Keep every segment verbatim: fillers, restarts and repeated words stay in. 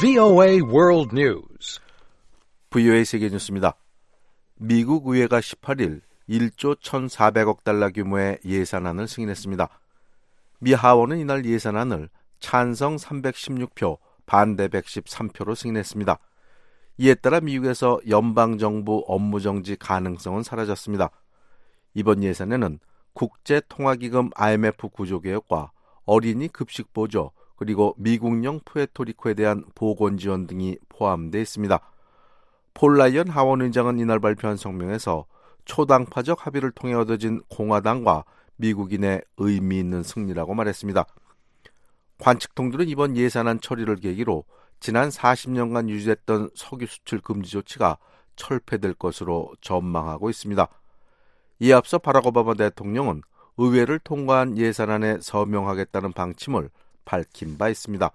브이오에이 World News. 브이오에이 세계 뉴스입니다. 미국 의회가 십팔 일 일조 천사백억 달러 규모의 예산안을 승인했습니다. 미 하원은 이날 예산안을 찬성 삼백십육 표, 반대 백십삼 표로 승인했습니다. 이에 따라 미국에서 연방정부 업무정지 가능성은 사라졌습니다. 이번 예산에는 국제통화기금 아이엠에프 구조개혁과 어린이 급식보조, 그리고 미국령 푸에토리코에 대한 보건지원 등이 포함되어 있습니다. 폴 라이언 하원의장은 이날 발표한 성명에서 초당파적 합의를 통해 얻어진 공화당과 미국인의 의미 있는 승리라고 말했습니다. 관측통들은 이번 예산안 처리를 계기로 지난 사십 년간 유지됐던 석유 수출 금지 조치가 철폐될 것으로 전망하고 있습니다. 이에 앞서 바락 오바마 대통령은 의회를 통과한 예산안에 서명하겠다는 방침을 밝힌 바 있습니다.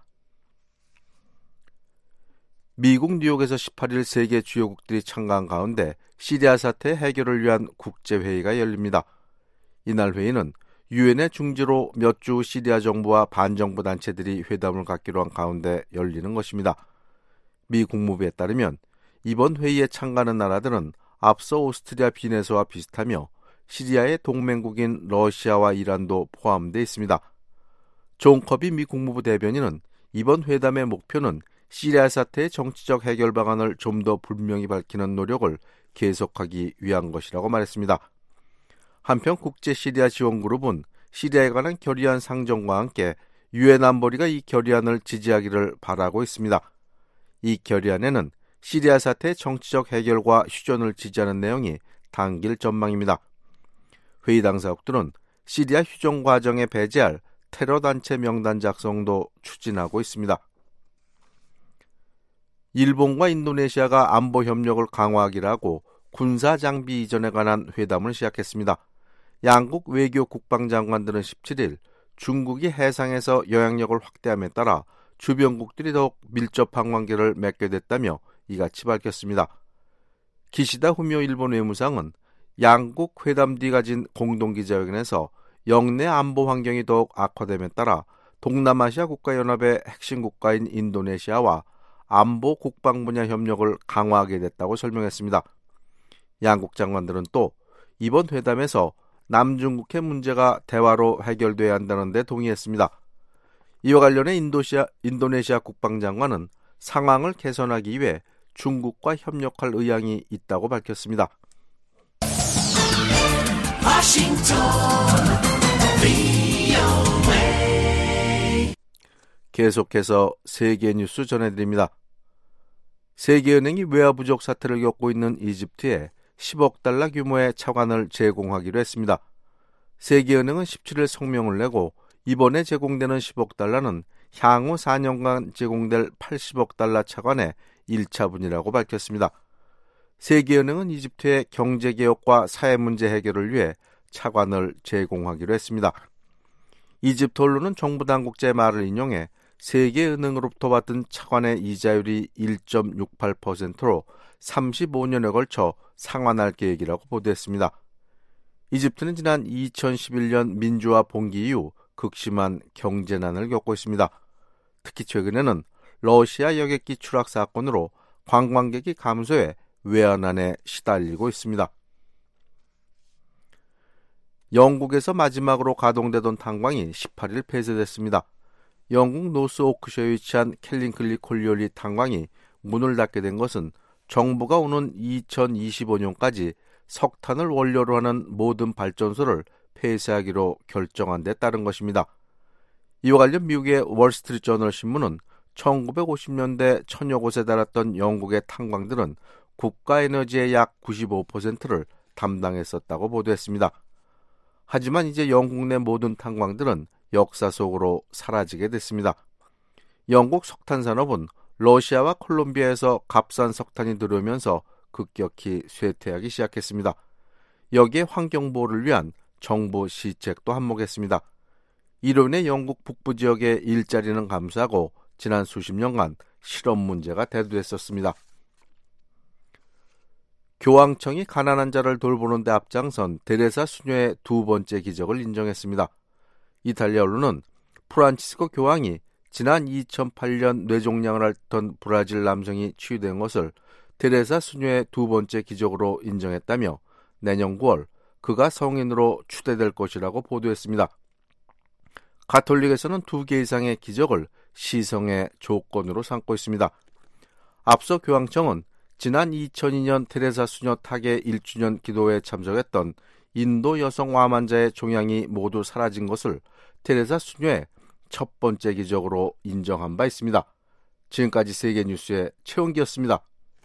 미국 뉴욕에서 십팔 일 세계 주요국들이 참가한 가운데 시리아 사태 해결을 위한 국제회의가 열립니다. 이날 회의는 유엔의 중지로 몇 주 시리아 정부와 반정부 단체들이 회담을 갖기로 한 가운데 열리는 것입니다. 미 국무부에 따르면 이번 회의에 참가하는 나라들은 앞서 오스트리아 비내소와 비슷하며 시리아의 동맹국인 러시아와 이란도 포함되어 있습니다. 존 커비 미 국무부 대변인은 이번 회담의 목표는 시리아 사태의 정치적 해결 방안을 좀 더 분명히 밝히는 노력을 계속하기 위한 것이라고 말했습니다. 한편 국제 시리아 지원그룹은 시리아에 관한 결의안 상정과 함께 유엔 안보리가 이 결의안을 지지하기를 바라고 있습니다. 이 결의안에는 시리아 사태의 정치적 해결과 휴전을 지지하는 내용이 담길 전망입니다. 회의 당사국들은 시리아 휴전 과정에 배제할 테러 단체 명단 작성도 추진하고 있습니다. 일본과 인도네시아가 안보 협력을 강화하기로 하고 군사 장비 이전에 관한 회담을 시작했습니다. 양국 외교 국방장관들은 십칠 일 중국이 해상에서 영향력을 확대함에 따라 주변국들이 더욱 밀접한 관계를 맺게 됐다며 이같이 밝혔습니다. 기시다 후미오 일본 외무상은 양국 회담 뒤 가진 공동기자회견에서 영내 안보 환경이 더욱 악화됨에 따라 동남아시아 국가연합의 핵심 국가인 인도네시아와 안보 국방 분야 협력을 강화하게 됐다고 설명했습니다. 양국 장관들은 또 이번 회담에서 남중국해 문제가 대화로 해결돼야 한다는 데 동의했습니다. 이와 관련해 인도시아, 인도네시아 국방장관은 상황을 개선하기 위해 중국과 협력할 의향이 있다고 밝혔습니다. 워싱턴 브이오에이 계속해서 세계 뉴스 전해드립니다. 세계은행이 외화 부족 사태를 겪고 있는 이집트에 십억 달러 규모의 차관을 제공하기로 했습니다. 세계은행은 십칠 일 성명을 내고 이번에 제공되는 십억 달러는 향후 사 년간 제공될 팔십억 달러 차관의 일 차분이라고 밝혔습니다. 세계은행은 이집트의 경제개혁과 사회문제 해결을 위해 차관을 제공하기로 했습니다. 이집트 언론은 정부 당국자의 말을 인용해 세계은행으로부터 받은 차관의 이자율이 일 점 육팔 퍼센트로 삼십오 년에 걸쳐 상환할 계획이라고 보도했습니다. 이집트는 지난 이천십일 년 민주화 봉기 이후 극심한 경제난을 겪고 있습니다. 특히 최근에는 러시아 여객기 추락 사건으로 관광객이 감소해 외환난에 시달리고 있습니다. 영국에서 마지막으로 가동되던 탄광이 십팔 일 폐쇄됐습니다. 영국 노스 오크셔에 위치한 캘링클리 콜리올리 탄광이 문을 닫게 된 것은 정부가 오는 이천이십오 년까지 석탄을 원료로 하는 모든 발전소를 폐쇄하기로 결정한 데 따른 것입니다. 이와 관련 미국의 월스트리트저널 신문은 천구백오십 년대 천여 곳에 달았던 영국의 탄광들은 국가 에너지의 약 구십오 퍼센트를 담당했었다고 보도했습니다. 하지만 이제 영국 내 모든 탄광들은 역사 속으로 사라지게 됐습니다. 영국 석탄 산업은 러시아와 콜롬비아에서 값싼 석탄이 들어오면서 급격히 쇠퇴하기 시작했습니다. 여기에 환경보호를 위한 정부 시책도 한몫했습니다. 이로 인해 영국 북부 지역의 일자리는 감소하고 지난 수십 년간 실업 문제가 대두했었습니다. 교황청이 가난한 자를 돌보는 데 앞장선 데레사 수녀의 두 번째 기적을 인정했습니다. 이탈리아 언론은 프란치스코 교황이 지난 이천팔 년 뇌종양을 앓던 브라질 남성이 치유된 것을 테레사 수녀의 두 번째 기적으로 인정했다며 내년 구월 그가 성인으로 추대될 것이라고 보도했습니다. 가톨릭에서는 두 개 이상의 기적을 시성의 조건으로 삼고 있습니다. 앞서 교황청은 지난 이천이 년 테레사 수녀 타계 일 주년 기도회에 참석했던 인도 여성 암 환자의 종양이 모두 사라진 것을 테레사 수녀의 첫 번째 기적으로 인정한 바 있습니다. 지금까지 세계뉴스의 최은기였습니다.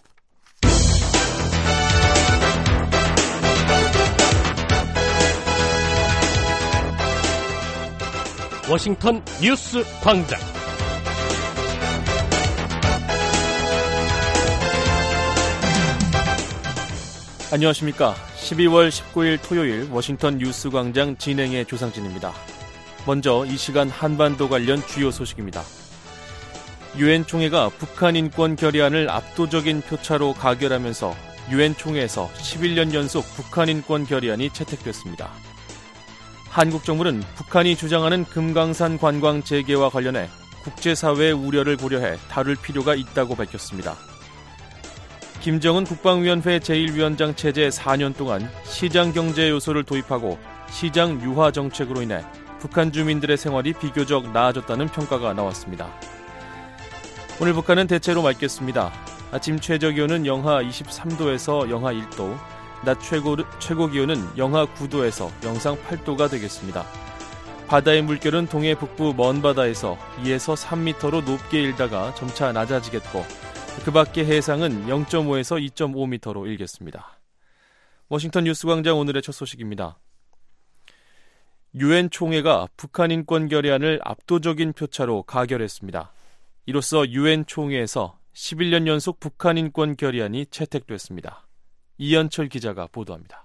워싱턴 뉴스 광장. 안녕하십니까. 십이월 십구일 토요일 워싱턴 뉴스 광장 진행의 조상진입니다. 먼저 이 시간 한반도 관련 주요 소식입니다. 유엔 총회가 북한 인권 결의안을 압도적인 표차로 가결하면서 유엔 총회에서 십일 년 연속 북한 인권 결의안이 채택됐습니다. 한국 정부는 북한이 주장하는 금강산 관광 재개와 관련해 국제사회의 우려를 고려해 다룰 필요가 있다고 밝혔습니다. 김정은 국방위원회 제일 위원장 체제 사 년 동안 시장 경제 요소를 도입하고 시장 유화 정책으로 인해 북한 주민들의 생활이 비교적 나아졌다는 평가가 나왔습니다. 오늘 북한은 대체로 맑겠습니다. 아침 최저기온은 영하 이십삼 도에서 영하 일 도, 낮 최고, 최고 기온은 영하 구 도에서 영상 팔 도가 되겠습니다. 바다의 물결은 동해 북부 먼 바다에서 이에서 삼 미터로 높게 일다가 점차 낮아지겠고 그 밖의 해상은 영 점 오에서 이 점 오 미터로 일겠습니다. 워싱턴 뉴스광장 오늘의 첫 소식입니다. 유엔 총회가 북한 인권 결의안을 압도적인 표차로 가결했습니다. 이로써 유엔 총회에서 십일 년 연속 북한 인권 결의안이 채택됐습니다. 이현철 기자가 보도합니다.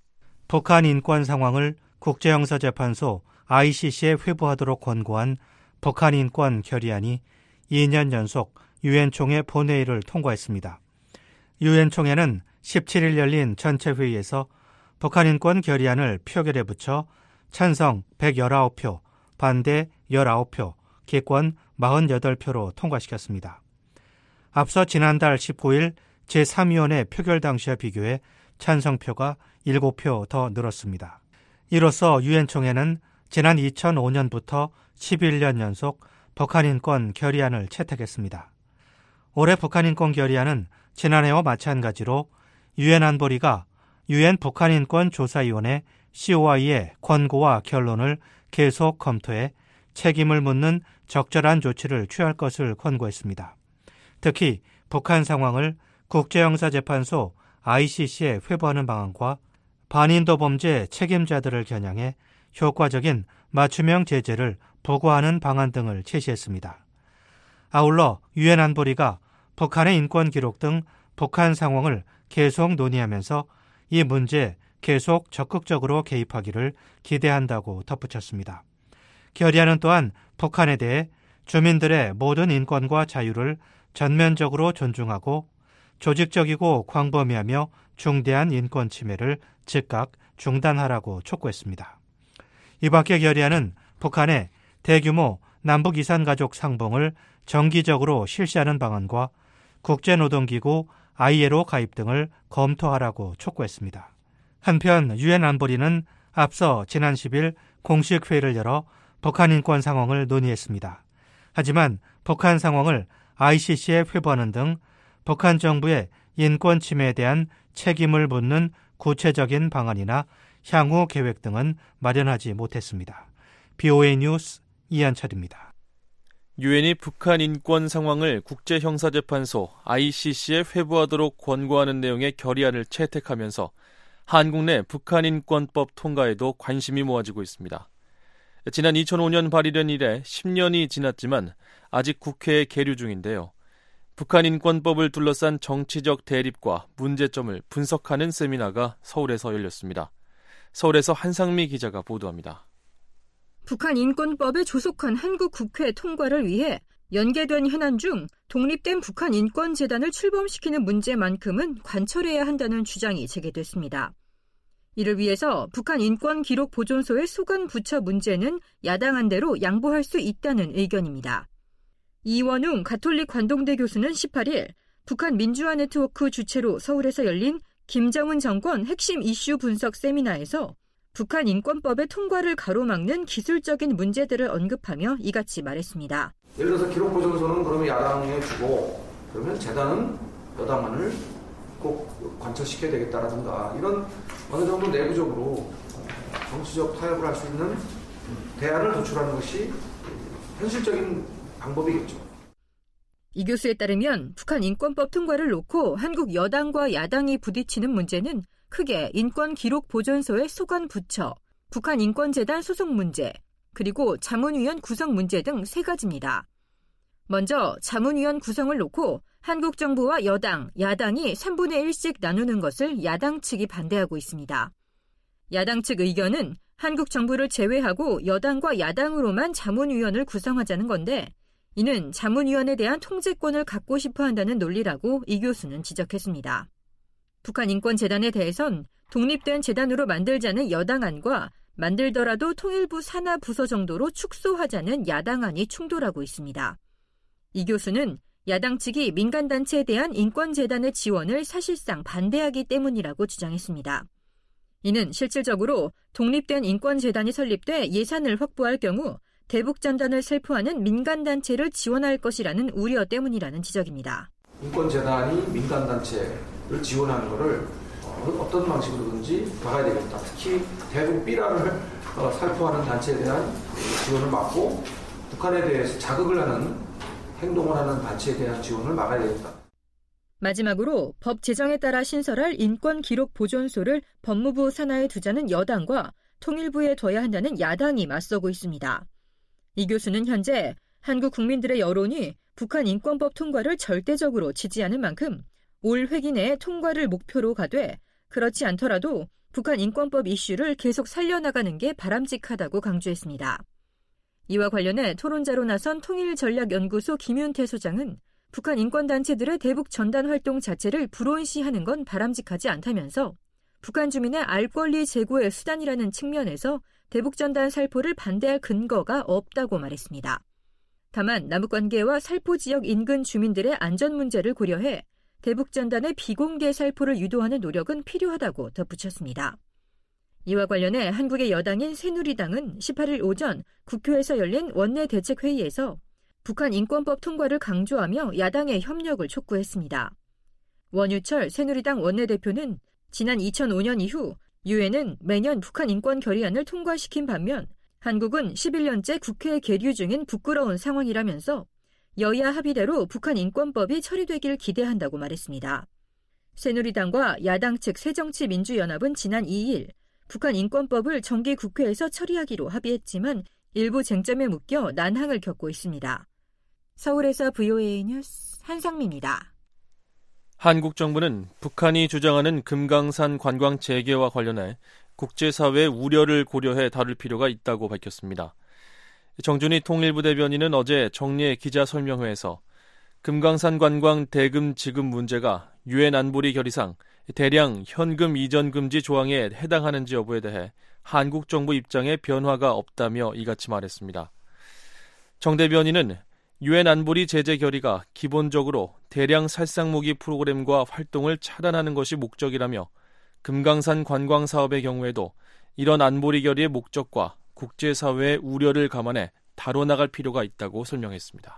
북한 인권 상황을 국제형사재판소 아이씨씨에 회부하도록 권고한 북한 인권 결의안이 이 년 연속 유엔 총회 본회의를 통과했습니다. 유엔 총회는 십칠 일 열린 전체 회의에서 북한 인권 결의안을 표결에 붙여 찬성 백십구 표, 반대 십구 표, 기권 사십팔 표로 통과시켰습니다. 앞서 지난달 십구 일 제삼 위원회 표결 당시와 비교해 찬성표가 일곱 표 더 늘었습니다. 이로써 유엔 총회는 지난 이천오 년부터 십일 년 연속 북한 인권 결의안을 채택했습니다. 올해 북한 인권 결의안은 지난해와 마찬가지로 유엔 안보리가 유엔 북한 인권 조사위원회 씨오아이의 권고와 결론을 계속 검토해 책임을 묻는 적절한 조치를 취할 것을 권고했습니다. 특히 북한 상황을 국제형사재판소 아이씨씨에 회부하는 방안과 반인도 범죄 책임자들을 겨냥해 효과적인 맞춤형 제재를 부과하는 방안 등을 제시했습니다. 아울러 유엔 안보리가 북한의 인권 기록 등 북한 상황을 계속 논의하면서 이 문제에 계속 적극적으로 개입하기를 기대한다고 덧붙였습니다. 결의안은 또한 북한에 대해 주민들의 모든 인권과 자유를 전면적으로 존중하고 조직적이고 광범위하며 중대한 인권 침해를 즉각 중단하라고 촉구했습니다. 이 밖에 결의안은 북한의 대규모 남북 이산가족 상봉을 정기적으로 실시하는 방안과 국제노동기구 아이엘오 가입 등을 검토하라고 촉구했습니다. 한편 유엔 안보리는 앞서 지난 십 일 공식 회의를 열어 북한 인권 상황을 논의했습니다. 하지만 북한 상황을 아이씨씨에 회부하는 등 북한 정부의 인권 침해에 대한 책임을 묻는 구체적인 방안이나 향후 계획 등은 마련하지 못했습니다. 비오에이 뉴스 이한철입니다. 유엔이 북한 인권 상황을 국제형사재판소 아이씨씨에 회부하도록 권고하는 내용의 결의안을 채택하면서 한국 내 북한 인권법 통과에도 관심이 모아지고 있습니다. 지난 이천오 년 발의된 이래 십 년이 지났지만 아직 국회에 계류 중인데요. 북한 인권법을 둘러싼 정치적 대립과 문제점을 분석하는 세미나가 서울에서 열렸습니다. 서울에서 한상미 기자가 보도합니다. 북한 인권법에 조속한 한국 국회 통과를 위해 연계된 현안 중 독립된 북한 인권재단을 출범시키는 문제만큼은 관철해야 한다는 주장이 제기됐습니다. 이를 위해서 북한 인권기록보존소의 소관 부처 문제는 야당안 대로 양보할 수 있다는 의견입니다. 이원웅 가톨릭 관동대 교수는 십팔 일 북한 민주화 네트워크 주최로 서울에서 열린 김정은 정권 핵심 이슈 분석 세미나에서 북한 인권법의 통과를 가로막는 기술적인 문제들을 언급하며 이같이 말했습니다. 예를 들어서 기록보존소는 그러면 야당에 주고 그러면 재단은 여당만을 꼭 관철시켜야 되겠다라든가 이런 어느 정도 내부적으로 정치적 타협을 할 수 있는 대안을 도출하는 것이 현실적인 방법이겠죠. 이 교수에 따르면 북한 인권법 통과를 놓고 한국 여당과 야당이 부딪히는 문제는 크게 인권기록보존소의 소관 부처, 북한 인권재단 소속 문제, 그리고 자문위원 구성 문제 등 세 가지입니다. 먼저 자문위원 구성을 놓고 한국 정부와 여당, 야당이 삼분의 일씩 나누는 것을 야당 측이 반대하고 있습니다. 야당 측 의견은 한국 정부를 제외하고 여당과 야당으로만 자문위원을 구성하자는 건데 이는 자문위원에 대한 통제권을 갖고 싶어 한다는 논리라고 이 교수는 지적했습니다. 북한 인권재단에 대해선 독립된 재단으로 만들자는 여당안과 만들더라도 통일부 산하 부서 정도로 축소하자는 야당안이 충돌하고 있습니다. 이 교수는 야당 측이 민간단체에 대한 인권재단의 지원을 사실상 반대하기 때문이라고 주장했습니다. 이는 실질적으로 독립된 인권재단이 설립돼 예산을 확보할 경우 대북전단을 살포하는 민간단체를 지원할 것이라는 우려 때문이라는 지적입니다. 인권재단이 민간단체를 지원하는 것을 어떤 방식으로든지 막아야 되겠다. 특히 대북 삐라를 살포하는 단체에 대한 지원을 막고 북한에 대해서 자극을 하는 행동을 하는 단체에 대한 지원을 막아야 되겠다. 마지막으로 법 제정에 따라 신설할 인권기록보존소를 법무부 산하에 두자는 여당과 통일부에 둬야 한다는 야당이 맞서고 있습니다. 이 교수는 현재 한국 국민들의 여론이 북한 인권법 통과를 절대적으로 지지하는 만큼 올 회기 내에 통과를 목표로 가되 그렇지 않더라도 북한 인권법 이슈를 계속 살려나가는 게 바람직하다고 강조했습니다. 이와 관련해 토론자로 나선 통일전략연구소 김윤태 소장은 북한 인권단체들의 대북 전단 활동 자체를 불온시하는 건 바람직하지 않다면서 북한 주민의 알 권리 제고의 수단이라는 측면에서 대북전단 살포를 반대할 근거가 없다고 말했습니다. 다만 남북관계와 살포지역 인근 주민들의 안전 문제를 고려해 대북전단의 비공개 살포를 유도하는 노력은 필요하다고 덧붙였습니다. 이와 관련해 한국의 여당인 새누리당은 십팔 일 오전 국회에서 열린 원내대책회의에서 북한 인권법 통과를 강조하며 야당의 협력을 촉구했습니다. 원유철 새누리당 원내대표는 지난 이천오 년 이후 유엔은 매년 북한 인권 결의안을 통과시킨 반면 한국은 십일 년째 국회에 계류 중인 부끄러운 상황이라면서 여야 합의대로 북한 인권법이 처리되길 기대한다고 말했습니다. 새누리당과 야당 측 새정치민주연합은 지난 이 일 북한 인권법을 정기 국회에서 처리하기로 합의했지만 일부 쟁점에 묶여 난항을 겪고 있습니다. 서울에서 브이오에이 뉴스 한상미입니다. 한국 정부는 북한이 주장하는 금강산 관광 재개와 관련해 국제사회의 우려를 고려해 다룰 필요가 있다고 밝혔습니다. 정준희 통일부 대변인은 어제 정례 기자설명회에서 금강산 관광 대금 지급 문제가 유엔 안보리 결의상 대량 현금 이전 금지 조항에 해당하는지 여부에 대해 한국 정부 입장에 변화가 없다며 이같이 말했습니다. 정 대변인은 유엔 안보리 제재 결의가 기본적으로 대량 살상무기 프로그램과 활동을 차단하는 것이 목적이라며 금강산 관광 사업의 경우에도 이런 안보리 결의의 목적과 국제사회의 우려를 감안해 다뤄나갈 필요가 있다고 설명했습니다.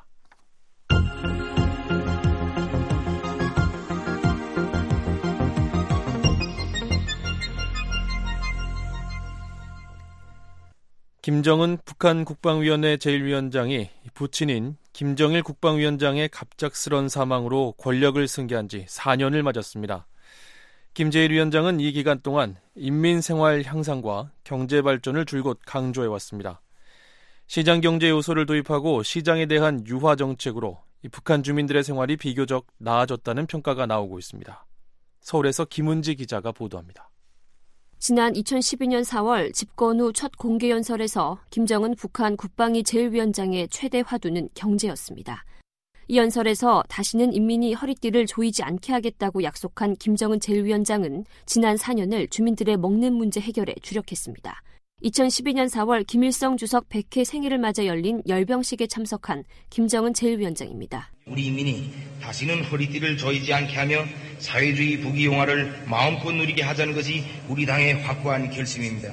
김정은 북한 국방위원회 제일 위원장이 부친인 김정일 국방위원장의 갑작스런 사망으로 권력을 승계한 지 사 년을 맞았습니다. 김 제일 위원장은 이 기간 동안 인민생활 향상과 경제발전을 줄곧 강조해왔습니다. 시장경제 요소를 도입하고 시장에 대한 유화 정책으로 북한 주민들의 생활이 비교적 나아졌다는 평가가 나오고 있습니다. 서울에서 김은지 기자가 보도합니다. 지난 이천십이 년 사월 집권 후 첫 공개연설에서 김정은 북한 국방위 제일 위원장의 최대 화두는 경제였습니다. 이 연설에서 다시는 인민이 허리띠를 조이지 않게 하겠다고 약속한 김정은 제일 위원장은 지난 사 년을 주민들의 먹는 문제 해결에 주력했습니다. 이천십이 년 사월 김일성 주석 백 회 생일을 맞아 열린 열병식에 참석한 김정은 제일위원장입니다. 우리 인민이 다시는 허리띠를 조이지 않게 하며 사회주의 부귀영화를 마음껏 누리게 하자는 것이 우리 당의 확고한 결심입니다.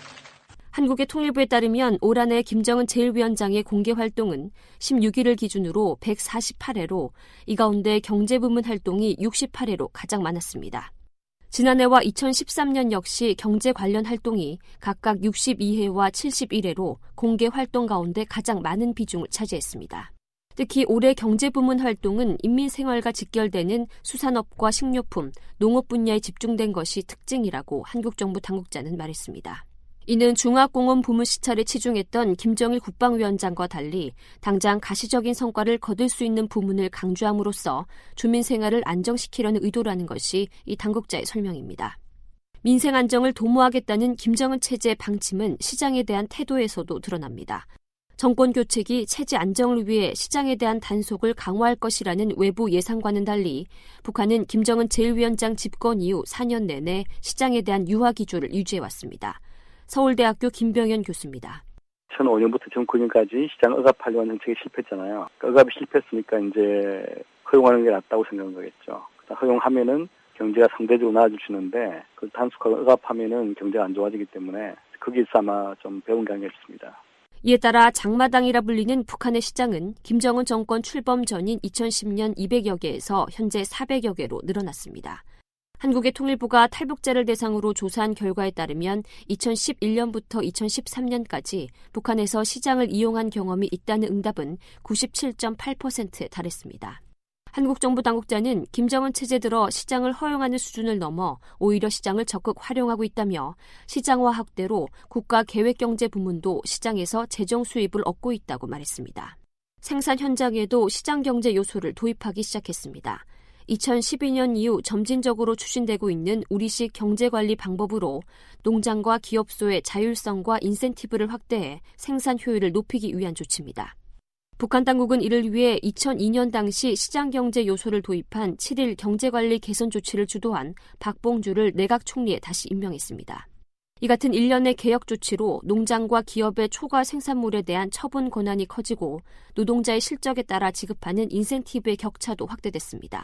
한국의 통일부에 따르면 올 한 해 김정은 제일위원장의 공개 활동은 십육 일을 기준으로 백사십팔 회로 이 가운데 경제부문 활동이 육십팔 회로 가장 많았습니다. 지난해와 이천십삼 년 역시 경제 관련 활동이 각각 육십이 회와 칠십일 회로 공개 활동 가운데 가장 많은 비중을 차지했습니다. 특히 올해 경제부문 활동은 인민생활과 직결되는 수산업과 식료품, 농업 분야에 집중된 것이 특징이라고 한국 정부 당국자는 말했습니다. 이는 중화공업 부문 시찰에 치중했던 김정일 국방위원장과 달리 당장 가시적인 성과를 거둘 수 있는 부문을 강조함으로써 주민 생활을 안정시키려는 의도라는 것이 이 당국자의 설명입니다. 민생 안정을 도모하겠다는 김정은 체제의 방침은 시장에 대한 태도에서도 드러납니다. 정권 교체기 체제 안정을 위해 시장에 대한 단속을 강화할 것이라는 외부 예상과는 달리 북한은 김정은 제일위원장 집권 이후 사 년 내내 시장에 대한 유화 기조를 유지해왔습니다. 서울대학교 김병현 교수입니다. 천오 년부터 정구 년까지 시장 억압하려는 정책이 실패했잖아요. 그러니까 억압이 실패했으니까 이제 허용하는 게 낫다고 생각한 거겠죠. 허용하면은 경제가 상대적으로 나아지는데 그 단속하고 억압하면은 경제가 안 좋아지기 때문에 거기서 아마 좀 배운 게 아닌가 싶습니다. 이에 따라 장마당이라 불리는 북한의 시장은 김정은 정권 출범 전인 이천십 년 이백여 개에서 현재 사백여 개로 늘어났습니다. 한국의 통일부가 탈북자를 대상으로 조사한 결과에 따르면 이천십일 년부터 이천십삼 년까지 북한에서 시장을 이용한 경험이 있다는 응답은 구십칠 점 팔 퍼센트에 달했습니다. 한국 정부 당국자는 김정은 체제 들어 시장을 허용하는 수준을 넘어 오히려 시장을 적극 활용하고 있다며 시장화 확대로 국가계획경제 부문도 시장에서 재정 수입을 얻고 있다고 말했습니다. 생산 현장에도 시장경제 요소를 도입하기 시작했습니다. 이천십이 년 이후 점진적으로 추진되고 있는 우리식 경제관리 방법으로 농장과 기업소의 자율성과 인센티브를 확대해 생산 효율을 높이기 위한 조치입니다. 북한 당국은 이를 위해 이천이 년 당시 시장경제 요소를 도입한 칠 일 경제관리 개선 조치를 주도한 박봉주를 내각 총리에 다시 임명했습니다. 이 같은 일련의 개혁 조치로 농장과 기업의 초과 생산물에 대한 처분 권한이 커지고 노동자의 실적에 따라 지급하는 인센티브의 격차도 확대됐습니다.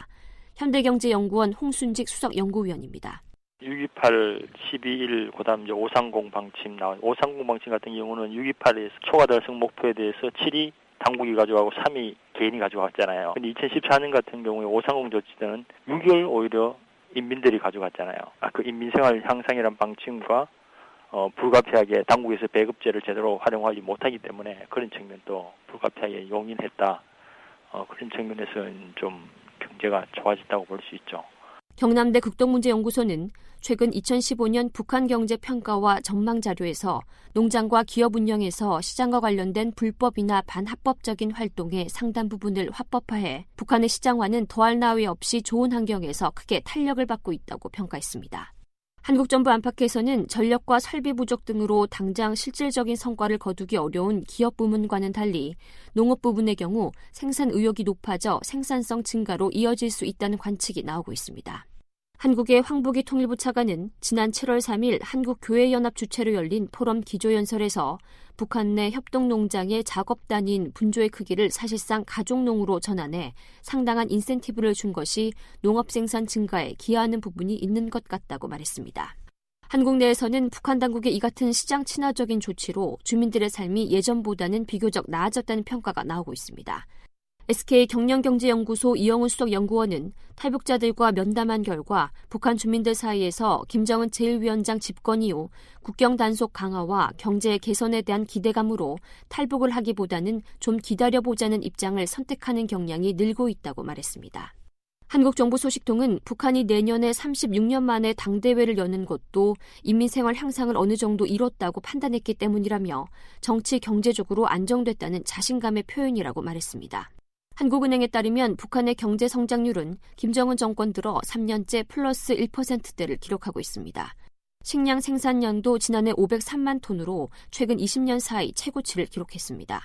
현대경제연구원 홍순직 수석연구위원입니다. 육 이팔, 십이 일, 그 다음 이제 오삼공 방침 나온 오삼공 방침 같은 경우는 육 이팔에서 초과 달성 목표에 대해서 칠 위 당국이 가져가고 삼 위 개인이 가져갔잖아요. 근데 이천십사 년 같은 경우에 오삼공 조치는 육 개월 오히려 인민들이 가져갔잖아요. 아, 그 인민생활 향상이란 방침과 어, 불가피하게 당국에서 배급제를 제대로 활용하지 못하기 때문에 그런 측면도 불가피하게 용인했다. 어, 그런 측면에서는 좀 경제가 좋아졌다고 볼 수 있죠. 경남대 극동문제연구소는 최근 이천십오 년 북한 경제 평가와 전망 자료에서 농장과 기업 운영에서 시장과 관련된 불법이나 반합법적인 활동의 상당 부분을 합법화해 북한의 시장화는 더할 나위 없이 좋은 환경에서 크게 탄력을 받고 있다고 평가했습니다. 한국 정부 안팎에서는 전력과 설비 부족 등으로 당장 실질적인 성과를 거두기 어려운 기업 부문과는 달리 농업 부문의 경우 생산 의욕이 높아져 생산성 증가로 이어질 수 있다는 관측이 나오고 있습니다. 한국의 황보기 통일부 차관은 지난 칠월 삼일 한국교회연합 주최로 열린 포럼 기조연설에서 북한 내 협동농장의 작업 단위인 분조의 크기를 사실상 가족농으로 전환해 상당한 인센티브를 준 것이 농업 생산 증가에 기여하는 부분이 있는 것 같다고 말했습니다. 한국 내에서는 북한 당국의 이 같은 시장 친화적인 조치로 주민들의 삶이 예전보다는 비교적 나아졌다는 평가가 나오고 있습니다. 에스케이 경영경제연구소 이영훈 수석연구원은 탈북자들과 면담한 결과 북한 주민들 사이에서 김정은 제일위원장 집권 이후 국경 단속 강화와 경제 개선에 대한 기대감으로 탈북을 하기보다는 좀 기다려보자는 입장을 선택하는 경향이 늘고 있다고 말했습니다. 한국 정부 소식통은 북한이 내년에 삼십육 년 만에 당대회를 여는 것도 인민생활 향상을 어느 정도 이뤘다고 판단했기 때문이라며 정치 경제적으로 안정됐다는 자신감의 표현이라고 말했습니다. 한국은행에 따르면 북한의 경제 성장률은 김정은 정권 들어 삼 년째 플러스 일 퍼센트대를 기록하고 있습니다. 식량 생산량도 지난해 오백삼만 톤으로 최근 이십 년 사이 최고치를 기록했습니다.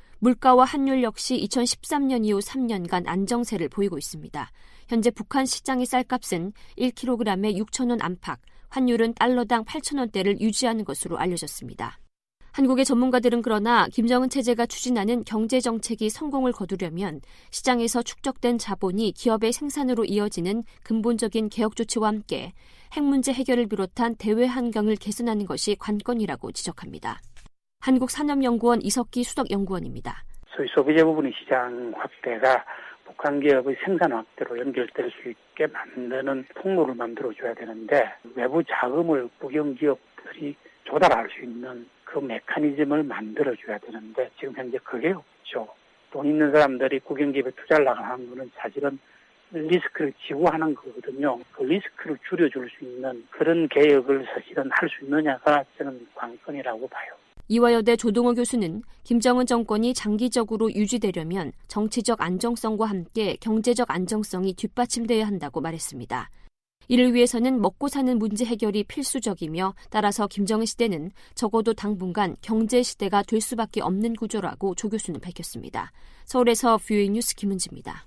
물가와 환율 역시 이천십삼 년 이후 삼 년간 안정세를 보이고 있습니다. 현재 북한 시장의 쌀값은 일 킬로그램에 육천 원 안팎, 환율은 달러당 팔천 원대를 유지하는 것으로 알려졌습니다. 한국의 전문가들은 그러나 김정은 체제가 추진하는 경제정책이 성공을 거두려면 시장에서 축적된 자본이 기업의 생산으로 이어지는 근본적인 개혁 조치와 함께 핵 문제 해결을 비롯한 대외 환경을 개선하는 것이 관건이라고 지적합니다. 한국산업연구원 이석기 수석연구원입니다. 소위 소비재 부분의 시장 확대가 북한 기업의 생산 확대로 연결될 수 있게 만드는 통로를 만들어줘야 되는데 외부 자금을 국영 기업들이 조달할 수 있는 그 메커니즘을 만들어줘야 되는데 지금 현재 그게 없죠. 돈 있는 사람들이 국영기업에 투자를 하는 거는 사실은 리스크를 지고 하는 거거든요. 그 리스크를 줄여줄 수 있는 그런 개혁을 사실은 할 수 있느냐가 저는 관건이라고 봐요. 이화여대 조동호 교수는 김정은 정권이 장기적으로 유지되려면 정치적 안정성과 함께 경제적 안정성이 뒷받침돼야 한다고 말했습니다. 이를 위해서는 먹고 사는 문제 해결이 필수적이며 따라서 김정은 시대는 적어도 당분간 경제 시대가 될 수밖에 없는 구조라고 조 교수는 밝혔습니다. 서울에서 뷰이 뉴스 김은지입니다.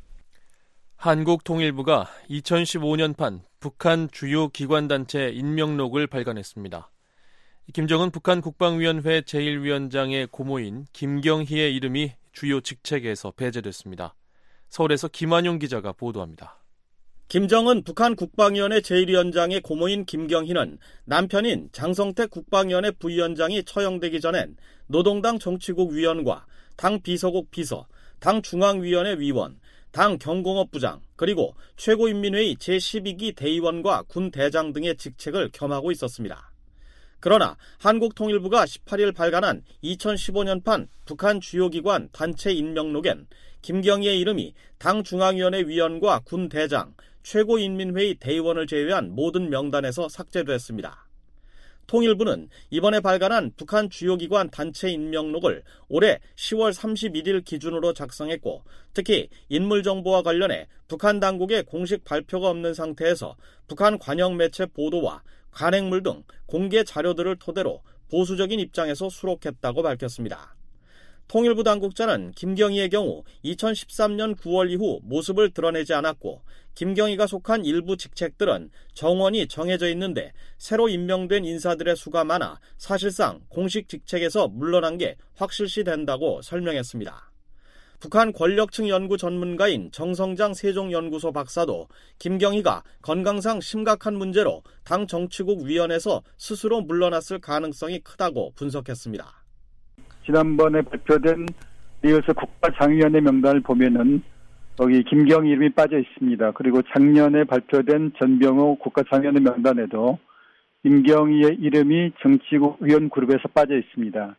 한국통일부가 이천십오 년판 북한 주요 기관단체 임명록을 발간했습니다. 김정은 북한 국방위원회 제일 위원장의 고모인 김경희의 이름이 주요 직책에서 배제됐습니다. 서울에서 김한용 기자가 보도합니다. 김정은 북한 국방위원회 제일 위원장의 고모인 김경희는 남편인 장성택 국방위원회 부위원장이 처형되기 전엔 노동당 정치국 위원과 당 비서국 비서, 당 중앙위원회 위원, 당 경공업부장, 그리고 최고인민회의 제십이 기 대의원과 군 대장 등의 직책을 겸하고 있었습니다. 그러나 한국통일부가 십팔 일 발간한 이천십오 년판 북한 주요 기관 단체 임명록엔 김경희의 이름이 당 중앙위원회 위원과 군 대장, 최고인민회의 대의원을 제외한 모든 명단에서 삭제됐습니다. 통일부는 이번에 발간한 북한 주요 기관 단체 임명록을 올해 시월 삼십일 일 기준으로 작성했고 특히 인물 정보와 관련해 북한 당국의 공식 발표가 없는 상태에서 북한 관영 매체 보도와 간행물 등 공개 자료들을 토대로 보수적인 입장에서 수록했다고 밝혔습니다. 통일부 당국자는 김경희의 경우 이천십삼 년 구월 이후 모습을 드러내지 않았고 김경희가 속한 일부 직책들은 정원이 정해져 있는데 새로 임명된 인사들의 수가 많아 사실상 공식 직책에서 물러난 게 확실시 된다고 설명했습니다. 북한 권력층 연구 전문가인 정성장 세종연구소 박사도 김경희가 건강상 심각한 문제로 당 정치국 위원회에서 스스로 물러났을 가능성이 크다고 분석했습니다. 지난번에 발표된 리어서 국가장위원회 명단을 보면은 거기 김경희 이름이 빠져 있습니다. 그리고 작년에 발표된 전병호 국가장위원회 명단에도 김경희의 이름이 정치국 위원 그룹에서 빠져 있습니다.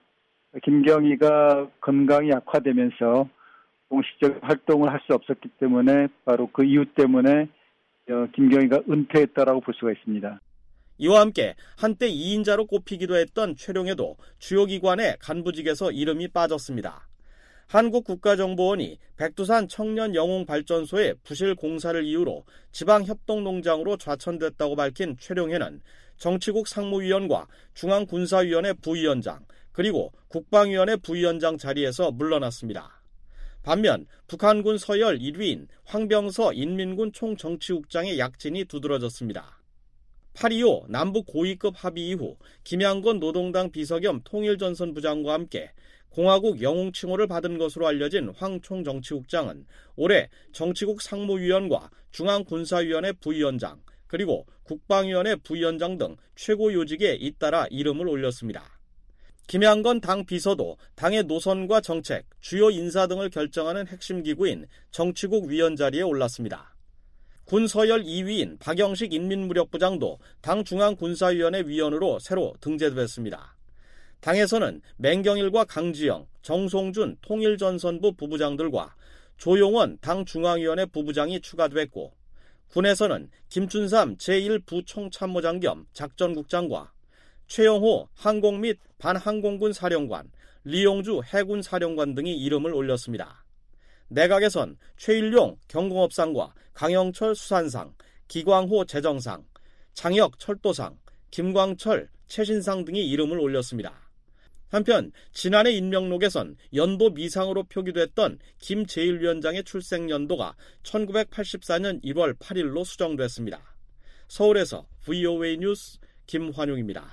김경희가 건강이 악화되면서 공식적 활동을 할 수 없었기 때문에 바로 그 이유 때문에 김경희가 은퇴했다라고 볼 수가 있습니다. 이와 함께 한때 이 인자로 꼽히기도 했던 최룡해도 주요 기관의 간부직에서 이름이 빠졌습니다. 한국국가정보원이 백두산 청년영웅발전소의 부실 공사를 이유로 지방협동농장으로 좌천됐다고 밝힌 최룡해는 정치국 상무위원과 중앙군사위원회 부위원장 그리고 국방위원회 부위원장 자리에서 물러났습니다. 반면 북한군 서열 일 위인 황병서 인민군 총정치국장의 약진이 두드러졌습니다. 팔 이오 남북 고위급 합의 이후 김양건 노동당 비서 겸 통일전선부장과 함께 공화국 영웅칭호를 받은 것으로 알려진 황 총정치국장은 올해 정치국 상무위원과 중앙군사위원회 부위원장 그리고 국방위원회 부위원장 등 최고 요직에 잇따라 이름을 올렸습니다. 김양건 당 비서도 당의 노선과 정책, 주요 인사 등을 결정하는 핵심 기구인 정치국 위원 자리에 올랐습니다. 군 서열 이 위인 박영식 인민무력부장도 당 중앙군사위원회 위원으로 새로 등재됐습니다. 당에서는 맹경일과 강지영, 정송준 통일전선부 부부장들과 조용원 당 중앙위원회 부부장이 추가됐고 군에서는 김춘삼 제일 부총참모장 겸 작전국장과 최영호 항공 및 반항공군 사령관, 리용주 해군 사령관 등이 이름을 올렸습니다. 내각에선 최일용 경공업상과 강영철 수산상, 기광호 재정상, 장혁 철도상, 김광철 최신상 등이 이름을 올렸습니다. 한편 지난해 인명록에선 연도 미상으로 표기됐던 김 제일 위원장의 출생 연도가 천구백팔십사 년 일월 팔 일로 수정됐습니다. 서울에서 브이오에이 뉴스 김환용입니다.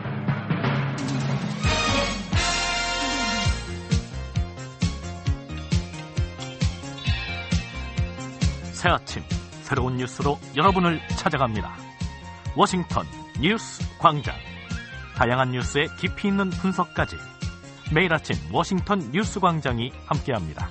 새 아침 새로운 뉴스로 여러분을 찾아갑니다. 워싱턴 뉴스 광장. 다양한 뉴스의 깊이 있는 분석까지 매일 아침 워싱턴 뉴스 광장이 함께합니다.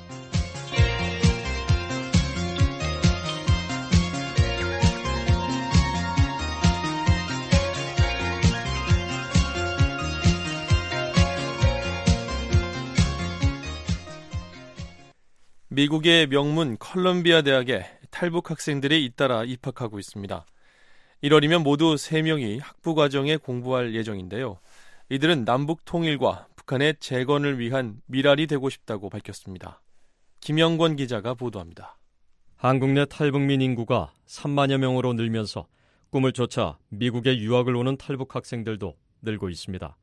미국의 명문 컬럼비아 대학에 탈북 학생들이 잇따라 입학하고 있습니다. 일월이면 모두 세 명이 학부 과정에 공부할 예정인데요. 이들은 남북 통일과 북한의 재건을 위한 미랄이 되고 싶다고 밝혔습니다. 김영권 기자가 보도합니다. 한국 내 탈북민 인구가 삼만여 명으로 늘면서 꿈을 쫓아 미국에 유학을 오는 탈북 학생들도 늘고 있습니다.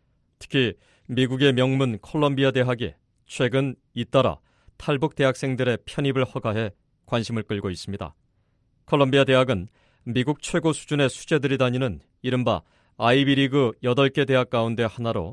특히 미국의 명문 콜럼비아 대학이 최근 잇따라 탈북 대학생들의 편입을 허가해 관심을 끌고 있습니다. 콜럼비아 대학은 미국 최고 수준의 수재들이 다니는 이른바 아이비리그 여덟 개 대학 가운데 하나로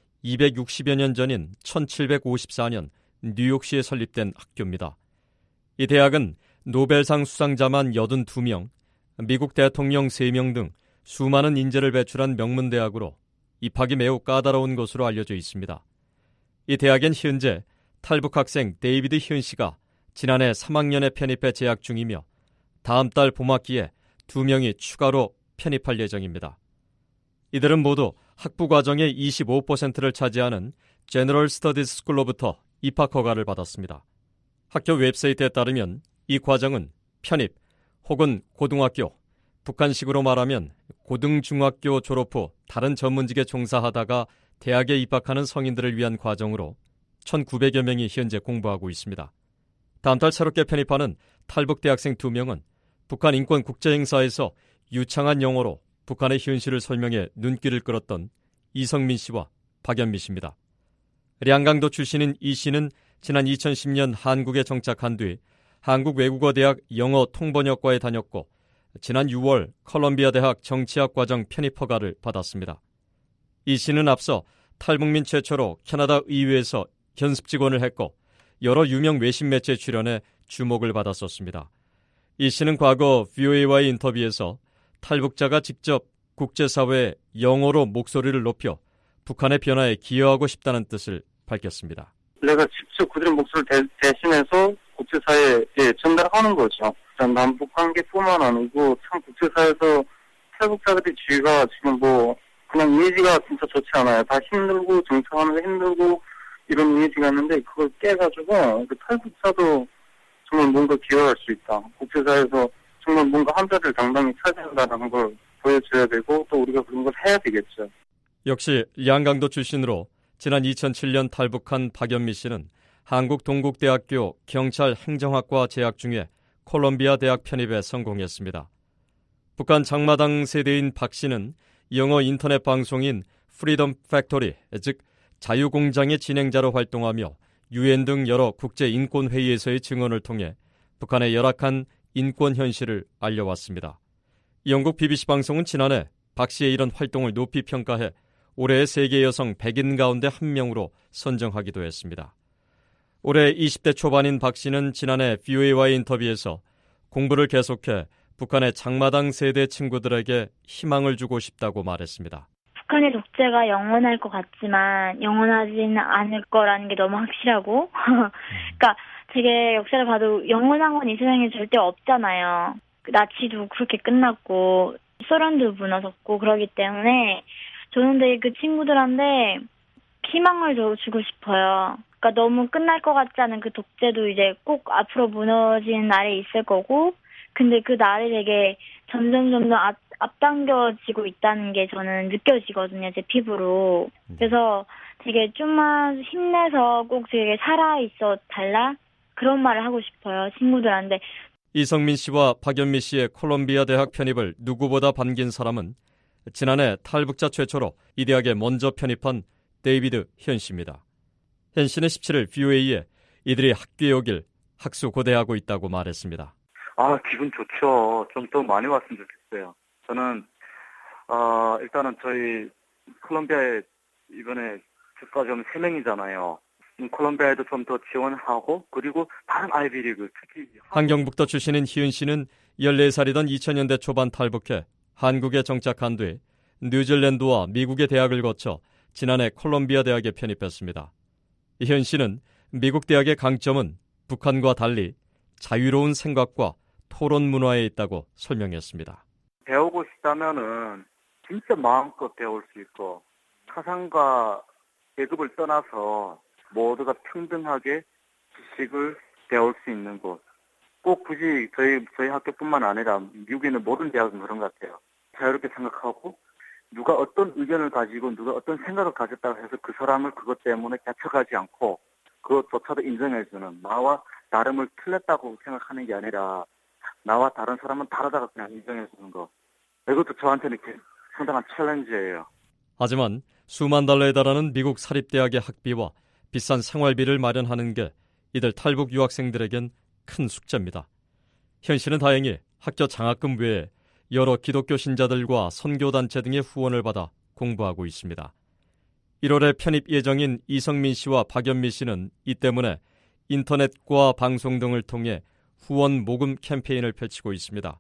이백육십여 년 전인 천칠백오십사 년 뉴욕시에 설립된 학교입니다. 이 대학은 노벨상 수상자만 여든두 명, 미국 대통령 세 명 등 수많은 인재를 배출한 명문대학으로 입학이 매우 까다로운 것으로 알려져 있습니다. 이 대학엔 현재 탈북 학생 데이비드 현 씨가 지난해 삼 학년에 편입해 재학 중이며 다음 달 봄학기에 두 명이 추가로 편입할 예정입니다. 이들은 모두 학부 과정의 이십오 퍼센트를 차지하는 제너럴 스터디스 스쿨로부터 입학 허가를 받았습니다. 학교 웹사이트에 따르면 이 과정은 편입 혹은 고등학교, 북한식으로 말하면 고등중학교 졸업 후 다른 전문직에 종사하다가 대학에 입학하는 성인들을 위한 과정으로 천구백여 명이 현재 공부하고 있습니다. 다음 달 새롭게 편입하는 탈북 대학생 두 명은 북한 인권 국제행사에서 유창한 영어로 북한의 현실을 설명해 눈길을 끌었던 이성민 씨와 박연미 씨입니다. 량강도 출신인 이 씨는 지난 이천십 년 한국에 정착한 뒤 한국외국어대학 영어 통번역과에 다녔고 지난 유월 컬럼비아 대학 정치학 과정 편입 허가를 받았습니다. 이 씨는 앞서 탈북민 최초로 캐나다 의회에서 현습 직원을 했고 여러 유명 외신 매체에 출연해 주목을 받았었습니다. 이 씨는 과거 브이오에이와의 인터뷰에서 탈북자가 직접 국제사회에 영어로 목소리를 높여 북한의 변화에 기여하고 싶다는 뜻을 밝혔습니다. 내가 직접 그들의 목소리를 대, 대신해서 국제사회에 전달하는 거죠. 남북 관계뿐만 아니고 참 국제사회에서 탈북자들의 지위가 지금 뭐 그냥 이미지가 진짜 좋지 않아요. 다 힘들고 정착하는 게 힘들고 이런 이미지가 있는데 그걸 깨가지고 그 탈북자도 정말 뭔가 기여할 수 있다. 국제사회에서 정말 뭔가 한 자리를 당당히 차지한다는 걸 보여줘야 되고 또 우리가 그런 걸 해야 되겠죠. 역시 양강도 출신으로 지난 이천칠 년 탈북한 박연미 씨는 한국 동국대학교 경찰 행정학과 재학 중에 콜럼비아 대학 편입에 성공했습니다. 북한 장마당 세대인 박 씨는 영어 인터넷 방송인 프리덤 팩토리, 즉 자유공장의 진행자로 활동하며 유엔 등 여러 국제 인권 회의에서의 증언을 통해 북한의 열악한 인권 현실을 알려왔습니다. 영국 비비씨 방송은 지난해 박 씨의 이런 활동을 높이 평가해 올해의 세계 여성 백 인 가운데 한 명으로 선정하기도 했습니다. 올해 이십 대 초반인 박 씨는 지난해 브이오에이와의 인터뷰에서 공부를 계속해 북한의 장마당 세대 친구들에게 희망을 주고 싶다고 말했습니다. 북한의 독재가 영원할 것 같지만 영원하지는 않을 거라는 게 너무 확실하고 그러니까 되게 역사를 봐도 영원한 건 이 세상에 절대 없잖아요. 나치도 그렇게 끝났고 소련도 무너졌고 그러기 때문에 저는 되게 그 친구들한테 희망을 주고 싶어요. 그러니까 너무 끝날 것 같지 않은 그 독재도 이제 꼭 앞으로 무너지는 날이 있을 거고 근데 그 날이 되게 점점 점점 앞, 앞당겨지고 있다는 게 저는 느껴지거든요. 제 피부로. 그래서 되게 좀만 힘내서 꼭 되게 살아있어 달라? 그런 말을 하고 싶어요. 친구들한테. 이성민 씨와 박연미 씨의 콜럼비아 대학 편입을 누구보다 반긴 사람은 지난해 탈북자 최초로 이 대학에 먼저 편입한 데이비드 현 씨입니다. 현 씨는 십칠 일 브이오에이에 이들이 학교에 오길 학수고대하고 있다고 말했습니다. 아, 기분 좋죠. 좀 더 많이 왔으면 좋겠어요. 저는 어, 일단은 저희 콜롬비아에 이번에 국가점 세 명이잖아요. 콜롬비아에도 좀 더 지원하고 그리고 다른 아이비리그 특히 한경북도 출신인 희은 씨는 열네 살이던 이천 년대 초반 탈북해 한국에 정착한 뒤 뉴질랜드와 미국의 대학을 거쳐 지난해 콜롬비아 대학에 편입했습니다. 희은 씨는 미국 대학의 강점은 북한과 달리 자유로운 생각과 토론 문화에 있다고 설명했습니다. 배우고 싶다면은 진짜 마음껏 배울 수 있고 사상과 계급을 떠나서 모두가 평등하게 지식을 배울 수 있는 곳. 꼭 굳이 저희 저희 학교뿐만 아니라 미국에 있는 모든 대학은 그런 것 같아요. 자유롭게 생각하고 누가 어떤 의견을 가지고 누가 어떤 생각을 가졌다고 해서 그 사람을 그것 때문에 개척하지 않고 그것조차도 인정해주는 나와 다름을 틀렸다고 생각하는 게 아니라 나와 다른 사람은 다르다고 그냥 인정해주는 거. 이것도 저한테는 상당한 챌린지예요. 하지만 수만 달러에 달하는 미국 사립대학의 학비와 비싼 생활비를 마련하는 게 이들 탈북 유학생들에겐 큰 숙제입니다. 현 씨는 다행히 학교 장학금 외에 여러 기독교 신자들과 선교단체 등의 후원을 받아 공부하고 있습니다. 일월에 편입 예정인 이성민 씨와 박연미 씨는 이 때문에 인터넷과 방송 등을 통해 후원 모금 캠페인을 펼치고 있습니다.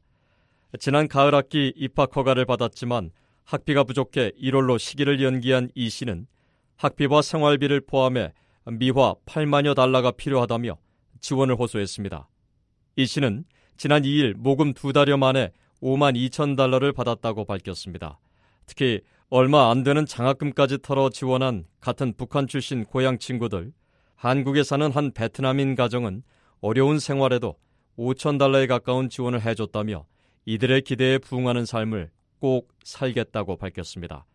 지난 가을 학기 입학 허가를 받았지만 학비가 부족해 일월로 시기를 연기한 이 씨는 학비와 생활비를 포함해 미화 팔만여 달러가 필요하다며 지원을 호소했습니다. 이 씨는 지난 이 일 모금 두 달여 만에 오만 이천 달러를 받았다고 밝혔습니다. 특히 얼마 안 되는 장학금까지 털어 지원한 같은 북한 출신 고향 친구들, 한국에 사는 한 베트남인 가정은 어려운 생활에도 오천 달러에 가까운 지원을 해줬다며 이들의 기대에 부응하는 삶을 꼭 살겠다고 밝혔습니다.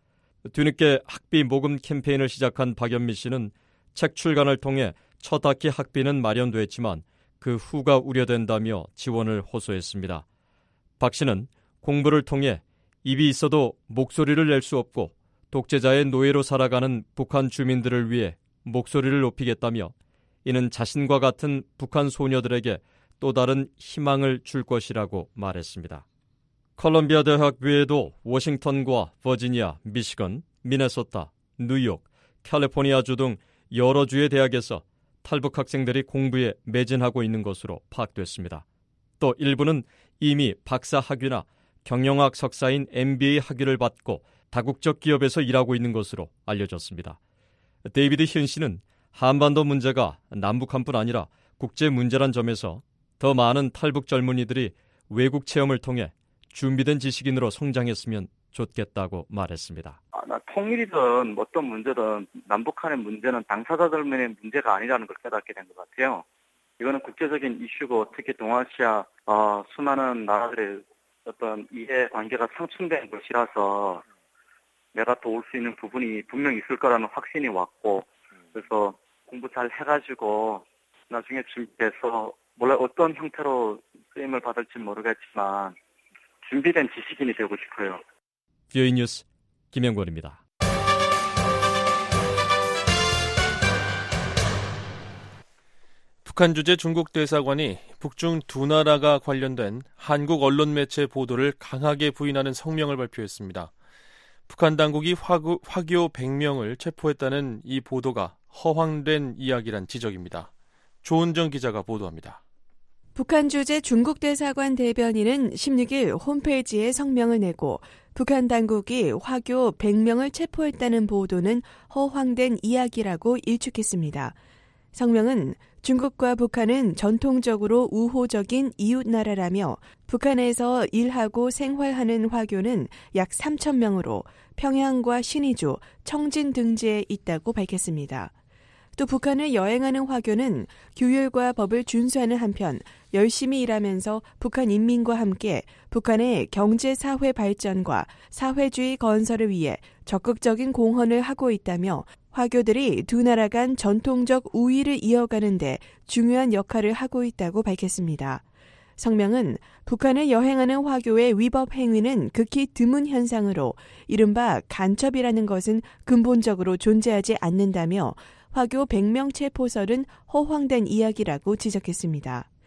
뒤늦게 학비 모금 캠페인을 시작한 박연미 씨는 책 출간을 통해 첫 학기 학비는 마련됐지만 그 후가 우려된다며 지원을 호소했습니다. 박 씨는 공부를 통해 입이 있어도 목소리를 낼 수 없고 독재자의 노예로 살아가는 북한 주민들을 위해 목소리를 높이겠다며 이는 자신과 같은 북한 소녀들에게 또 다른 희망을 줄 것이라고 말했습니다. 콜롬비아 대학 외에도 워싱턴과 버지니아, 미시건, 미네소타, 뉴욕, 캘리포니아주 등 여러 주의 대학에서 탈북 학생들이 공부에 매진하고 있는 것으로 파악됐습니다. 또 일부는 이미 박사 학위나 경영학 석사인 엠비에이 학위를 받고 다국적 기업에서 일하고 있는 것으로 알려졌습니다. 데이비드 희은 씨는 한반도 문제가 남북한뿐 아니라 국제 문제란 점에서 더 많은 탈북 젊은이들이 외국 체험을 통해 준비된 지식인으로 성장했으면 좋겠다고 말했습니다. 아, 나 통일이든 어떤 문제든 남북한의 문제는 당사자들만의 문제가 아니라는 걸 깨닫게 된 것 같아요. 이거는 국제적인 이슈고 특히 동아시아 어, 수많은 나라들의 어떤 이해관계가 상충된 것이라서 내가 도울 수 있는 부분이 분명히 있을 거라는 확신이 왔고 그래서 공부 잘 해가지고 나중에 준비해서 몰라 어떤 형태로 쓰임을 받을지 모르겠지만 준비된 지식인이 되고 싶어요. 뷰이 뉴스 김영권입니다. 북한 주재 중국 대사관이 북중 두 나라가 관련된 한국 언론 매체 보도를 강하게 부인하는 성명을 발표했습니다. 북한 당국이 화구, 화교 백 명을 체포했다는 이 보도가 허황된 이야기란 지적입니다. 조은정 기자가 보도합니다. 북한 주재 중국 대사관 대변인은 십육 일 홈페이지에 성명을 내고 북한 당국이 화교 백 명을 체포했다는 보도는 허황된 이야기라고 일축했습니다. 성명은 중국과 북한은 전통적으로 우호적인 이웃나라라며 북한에서 일하고 생활하는 화교는 약 삼천 명으로 평양과 신의주, 청진 등지에 있다고 밝혔습니다. 또 북한을 여행하는 화교는 규율과 법을 준수하는 한편 열심히 일하면서 북한 인민과 함께 북한의 경제 사회 발전과 사회주의 건설을 위해 적극적인 공헌을 하고 있다며 화교들이 두 나라 간 전통적 우위를 이어가는 데 중요한 역할을 하고 있다고 밝혔습니다. 성명은 북한을 여행하는 화교의 위법 행위는 극히 드문 현상으로 이른바 간첩이라는 것은 근본적으로 존재하지 않는다며 화교 백 명 체포설은 허황된 이야기라고 지적했습니다.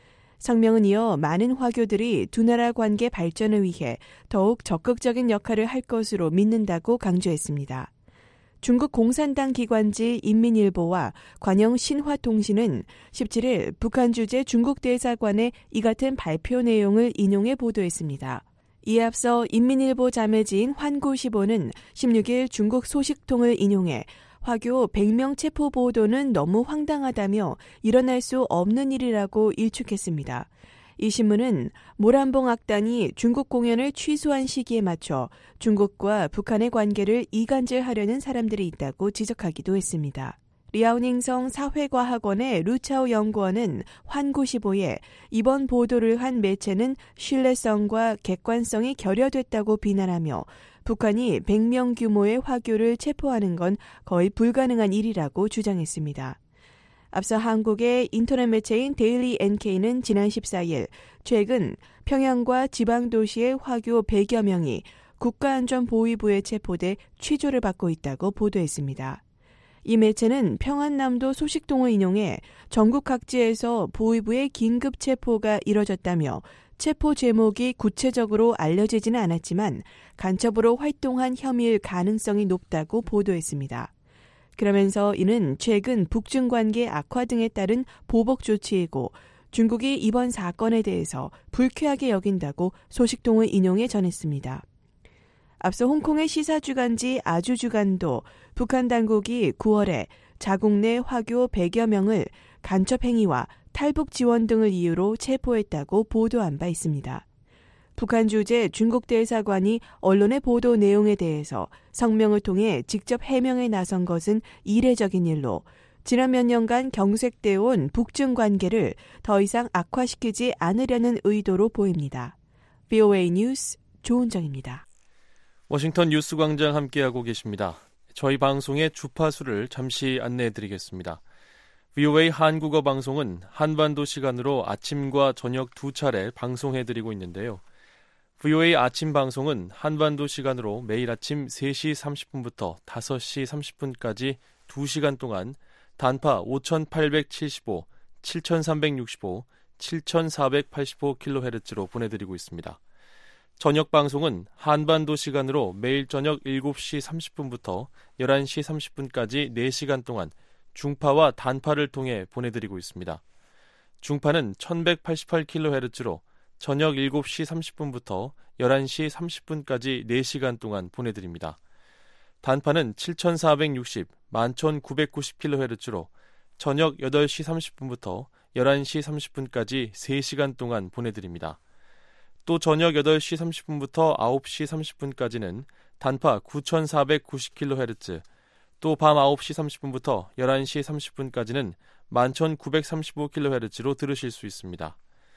성명은 이어 많은 화교들이 두 나라 관계 발전을 위해 더욱 적극적인 역할을 할 것으로 믿는다고 강조했습니다. 중국 공산당 기관지 인민일보와 관영 신화통신은 십칠 일 북한 주재 중국 대사관의 이 같은 발표 내용을 인용해 보도했습니다. 이에 앞서 인민일보 자매지인 환구시보는 십육 일 중국 소식통을 인용해 화교 백 명 체포 보도는 너무 황당하다며 일어날 수 없는 일이라고 일축했습니다. 이 신문은 모란봉 악단이 중국 공연을 취소한 시기에 맞춰 중국과 북한의 관계를 이간질하려는 사람들이 있다고 지적하기도 했습니다. 리아오닝성 사회과학원의 루차오 연구원은 환구시보에 이번 보도를 한 매체는 신뢰성과 객관성이 결여됐다고 비난하며 북한이 백 명 규모의 화교를 체포하는 건 거의 불가능한 일이라고 주장했습니다. 앞서 한국의 인터넷 매체인 데일리 엔케이는 지난 십사 일 최근 평양과 지방도시의 화교 백여 명이 국가안전보위부에 체포돼 취조를 받고 있다고 보도했습니다. 이 매체는 평안남도 소식통을 인용해 전국 각지에서 보위부의 긴급 체포가 이뤄졌다며 체포 제목이 구체적으로 알려지지는 않았지만 간첩으로 활동한 혐의일 가능성이 높다고 보도했습니다. 그러면서 이는 최근 북중 관계 악화 등에 따른 보복 조치이고 중국이 이번 사건에 대해서 불쾌하게 여긴다고 소식통을 인용해 전했습니다. 앞서 홍콩의 시사주간지 아주주간도 북한 당국이 구월에 자국 내 화교 백여 명을 간첩 행위와 탈북 지원 등을 이유로 체포했다고 보도한 바 있습니다. 북한 주재 중국 대사관이 언론의 보도 내용에 대해서 성명을 통해 직접 해명에 나선 것은 이례적인 일로 지난 몇 년간 경색되어 온 북중 관계를 더 이상 악화시키지 않으려는 의도로 보입니다. 브이오에이 뉴스 조은정입니다. 워싱턴 뉴스광장 함께하고 계십니다. 저희 방송의 주파수를 잠시 안내해드리겠습니다. 브이오에이 한국어 방송은 한반도 시간으로 아침과 저녁 두 차례 방송해드리고 있는데요. 브이오에이 아침 방송은 한반도 시간으로 매일 아침 세 시 삼십 분부터 다섯 시 삼십 분까지 두 시간 동안 단파 오천팔백칠십오, 칠천삼백육십오, 칠천사백팔십오 킬로헤르츠로 보내드리고 있습니다. 저녁 방송은 한반도 시간으로 매일 저녁 일곱 시 삼십 분부터 열한 시 삼십 분까지 네 시간 동안 중파와 단파를 통해 보내드리고 있습니다. 중파는 천백팔십팔 킬로헤르츠로 저녁 일곱 시 삼십 분부터 열한 시 삼십 분까지 네 시간 동안 보내드립니다. 단파는 칠천사백육십, 만 천구백구십 킬로헤르츠로 저녁 여덟 시 삼십 분부터 열한 시 삼십 분까지 세 시간 동안 보내드립니다. 또 저녁 여덟 시 삼십 분부터 아홉 시 삼십 분까지는 단파 구천사백구십 킬로헤르츠, 또 밤 아홉 시 삼십 분부터 열한 시 삼십 분까지는 만 천구백삼십오 킬로헤르츠로 들으실 수 있습니다.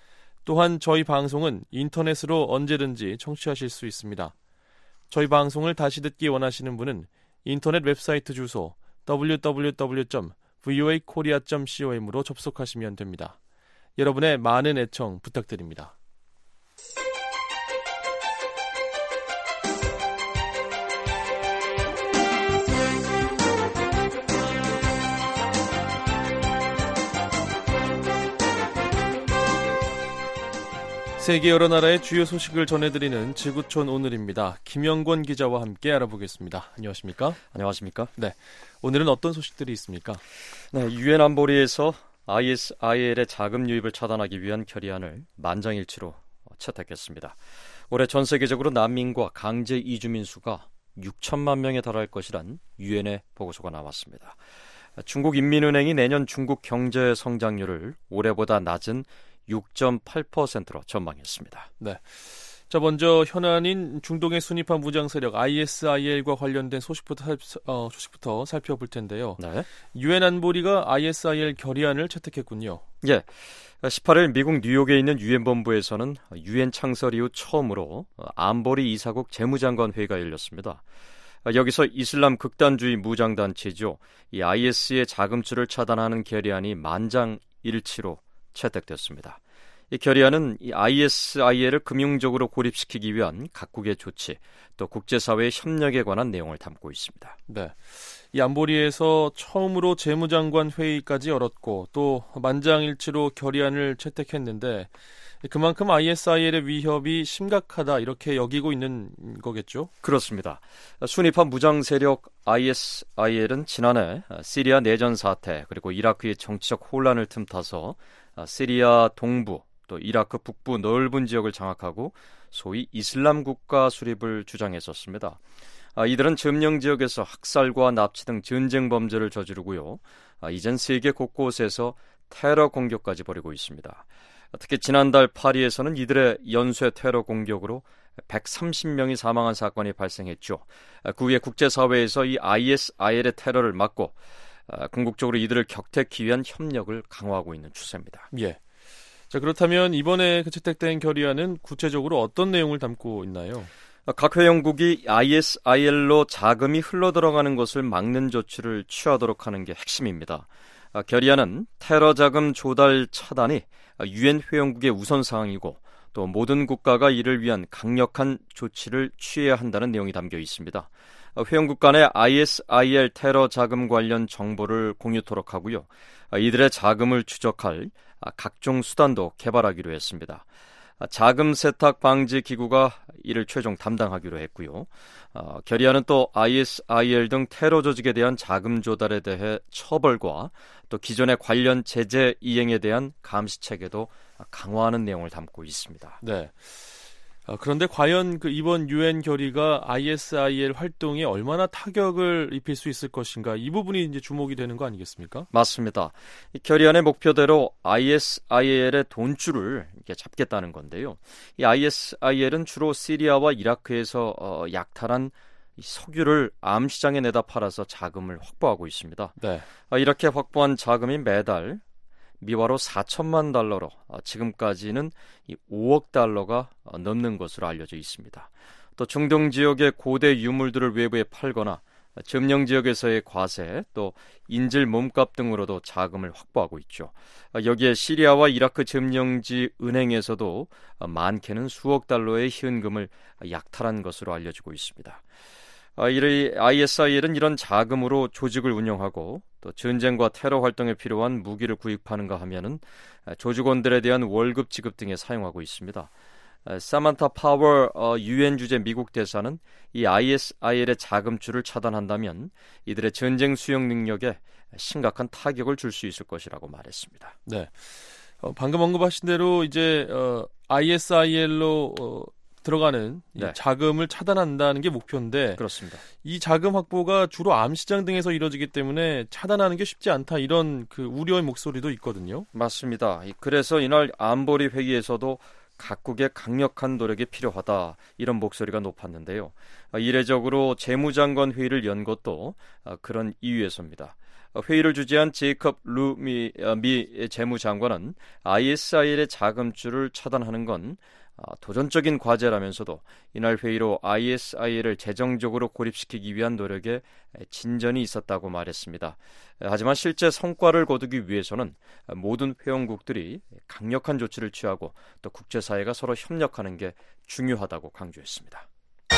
또한 저희 방송은 인터넷으로 언제든지 청취하실 수 있습니다. 저희 방송을 다시 듣기 원하시는 분은 인터넷 웹사이트 주소 더블유 더블유 더블유 점 브이오에이 코리아 점 com으로 접속하시면 됩니다. 여러분의 많은 애청 부탁드립니다. 세계 여러 나라의 주요 소식을 전해드리는 지구촌 오늘입니다. 김영권 기자와 함께 알아보겠습니다. 안녕하십니까? 안녕하십니까? 네, 오늘은 어떤 소식들이 있습니까? 네, 유엔 안보리에서 아이에스아이엘의 자금 유입을 차단하기 위한 결의안을 만장일치로 채택했습니다. 올해 전 세계적으로 난민과 강제 이주민 수가 육천만 명에 달할 것이란 유엔의 보고서가 나왔습니다. 중국인민은행이 내년 중국 경제 성장률을 올해보다 낮은 육 점 팔 퍼센트로 전망했습니다. 네. 자, 먼저 현안인 중동의 순위파 무장 세력 아이에스아이엘과 관련된 소식부터, 살, 어, 소식부터 살펴볼 텐데요. 네. 유엔 안보리가 아이에스아이엘 결의안을 채택했군요. 예. 십팔 일 미국 뉴욕에 있는 유엔 본부에서는 유엔 창설 이후 처음으로 안보리 이사국 재무장관 회의가 열렸습니다. 여기서 이슬람 극단주의 무장단체죠. 이 아이에스의 자금줄을 차단하는 결의안이 만장일치로 채택됐습니다. 이 결의안은 이 아이에스아이엘을 금융적으로 고립시키기 위한 각국의 조치, 또 국제사회의 협력에 관한 내용을 담고 있습니다. 네, 이 안보리에서 처음으로 재무장관 회의까지 열었고 또 만장일치로 결의안을 채택했는데 그만큼 아이에스아이엘의 위협이 심각하다 이렇게 여기고 있는 거겠죠? 그렇습니다. 순위파 무장 세력 아이에스아이엘은 지난해 시리아 내전 사태 그리고 이라크의 정치적 혼란을 틈타서 시리아 동부 또 이라크 북부 넓은 지역을 장악하고 소위 이슬람 국가 수립을 주장했었습니다. 이들은 점령 지역에서 학살과 납치 등 전쟁 범죄를 저지르고요. 이젠 세계 곳곳에서 테러 공격까지 벌이고 있습니다. 특히 지난달 파리에서는 이들의 연쇄 테러 공격으로 백삼십 명이 사망한 사건이 발생했죠. 그 후에 국제사회에서 이 아이에스아이엘의 테러를 막고 궁극적으로 이들을 격퇴하기 위한 협력을 강화하고 있는 추세입니다. 예. 자, 그렇다면 이번에 채택된 결의안은 구체적으로 어떤 내용을 담고 있나요? 각 회원국이 아이에스아이엘로 자금이 흘러들어가는 것을 막는 조치를 취하도록 하는 게 핵심입니다. 결의안은 테러 자금 조달 차단이 유엔 회원국의 우선사항이고 또 모든 국가가 이를 위한 강력한 조치를 취해야 한다는 내용이 담겨 있습니다. 회원국 간의 아이에스아이엘 테러 자금 관련 정보를 공유토록 하고요. 이들의 자금을 추적할 각종 수단도 개발하기로 했습니다. 자금 세탁 방지 기구가 이를 최종 담당하기로 했고요. 어, 결의안은 또 아이에스아이엘 등 테러 조직에 대한 자금 조달에 대해 처벌과 또 기존의 관련 제재 이행에 대한 감시 체계도 강화하는 내용을 담고 있습니다. 네. 아, 그런데 과연 그 이번 유엔 결의가 아이에스아이엘 활동에 얼마나 타격을 입힐 수 있을 것인가 이 부분이 이제 주목이 되는 거 아니겠습니까? 맞습니다. 이 결의안의 목표대로 아이에스아이엘의 돈줄을 이렇게 잡겠다는 건데요. 이 아이에스아이엘은 주로 시리아와 이라크에서 어, 약탈한 이 석유를 암 시장에 내다 팔아서 자금을 확보하고 있습니다. 네. 아, 이렇게 확보한 자금이 매달 미화로 사천만 달러로 지금까지는 오억 달러가 넘는 것으로 알려져 있습니다. 또 중동 지역의 고대 유물들을 외부에 팔거나 점령 지역에서의 과세 또 인질 몸값 등으로도 자금을 확보하고 있죠. 여기에 시리아와 이라크 점령지 은행에서도 많게는 수억 달러의 현금을 약탈한 것으로 알려지고 있습니다. 아이에스아이엘은 이런 자금으로 조직을 운영하고 또 전쟁과 테러 활동에 필요한 무기를 구입하는가 하면은 조직원들에 대한 월급 지급 등에 사용하고 있습니다. 사만타 파워 유엔 주재 미국 대사는 이 아이에스아이엘의 자금줄을 차단한다면 이들의 전쟁 수용 능력에 심각한 타격을 줄 수 있을 것이라고 말했습니다. 네, 어, 방금 언급하신 대로 이제 어, 아이에스아이엘로 어, 들어가는 네. 이 자금을 차단한다는 게 목표인데 그렇습니다. 이 자금 확보가 주로 암시장 등에서 이루어지기 때문에 차단하는 게 쉽지 않다 이런 그 우려의 목소리도 있거든요. 맞습니다. 그래서 이날 안보리 회의에서도 각국의 강력한 노력이 필요하다 이런 목소리가 높았는데요. 이례적으로 재무장관 회의를 연 것도 그런 이유에서입니다. 회의를 주재한 제이컵 루미 미 재무장관은 아이에스아이엘의 자금줄을 차단하는 건 도전적인 과제라면서도 이날 회의로 아이에스아이엘을 재정적으로 고립시키기 위한 노력에 진전이 있었다고 말했습니다. 하지만 실제 성과를 거두기 위해서는 모든 회원국들이 강력한 조치를 취하고 또 국제사회가 서로 협력하는 게 중요하다고 강조했습니다.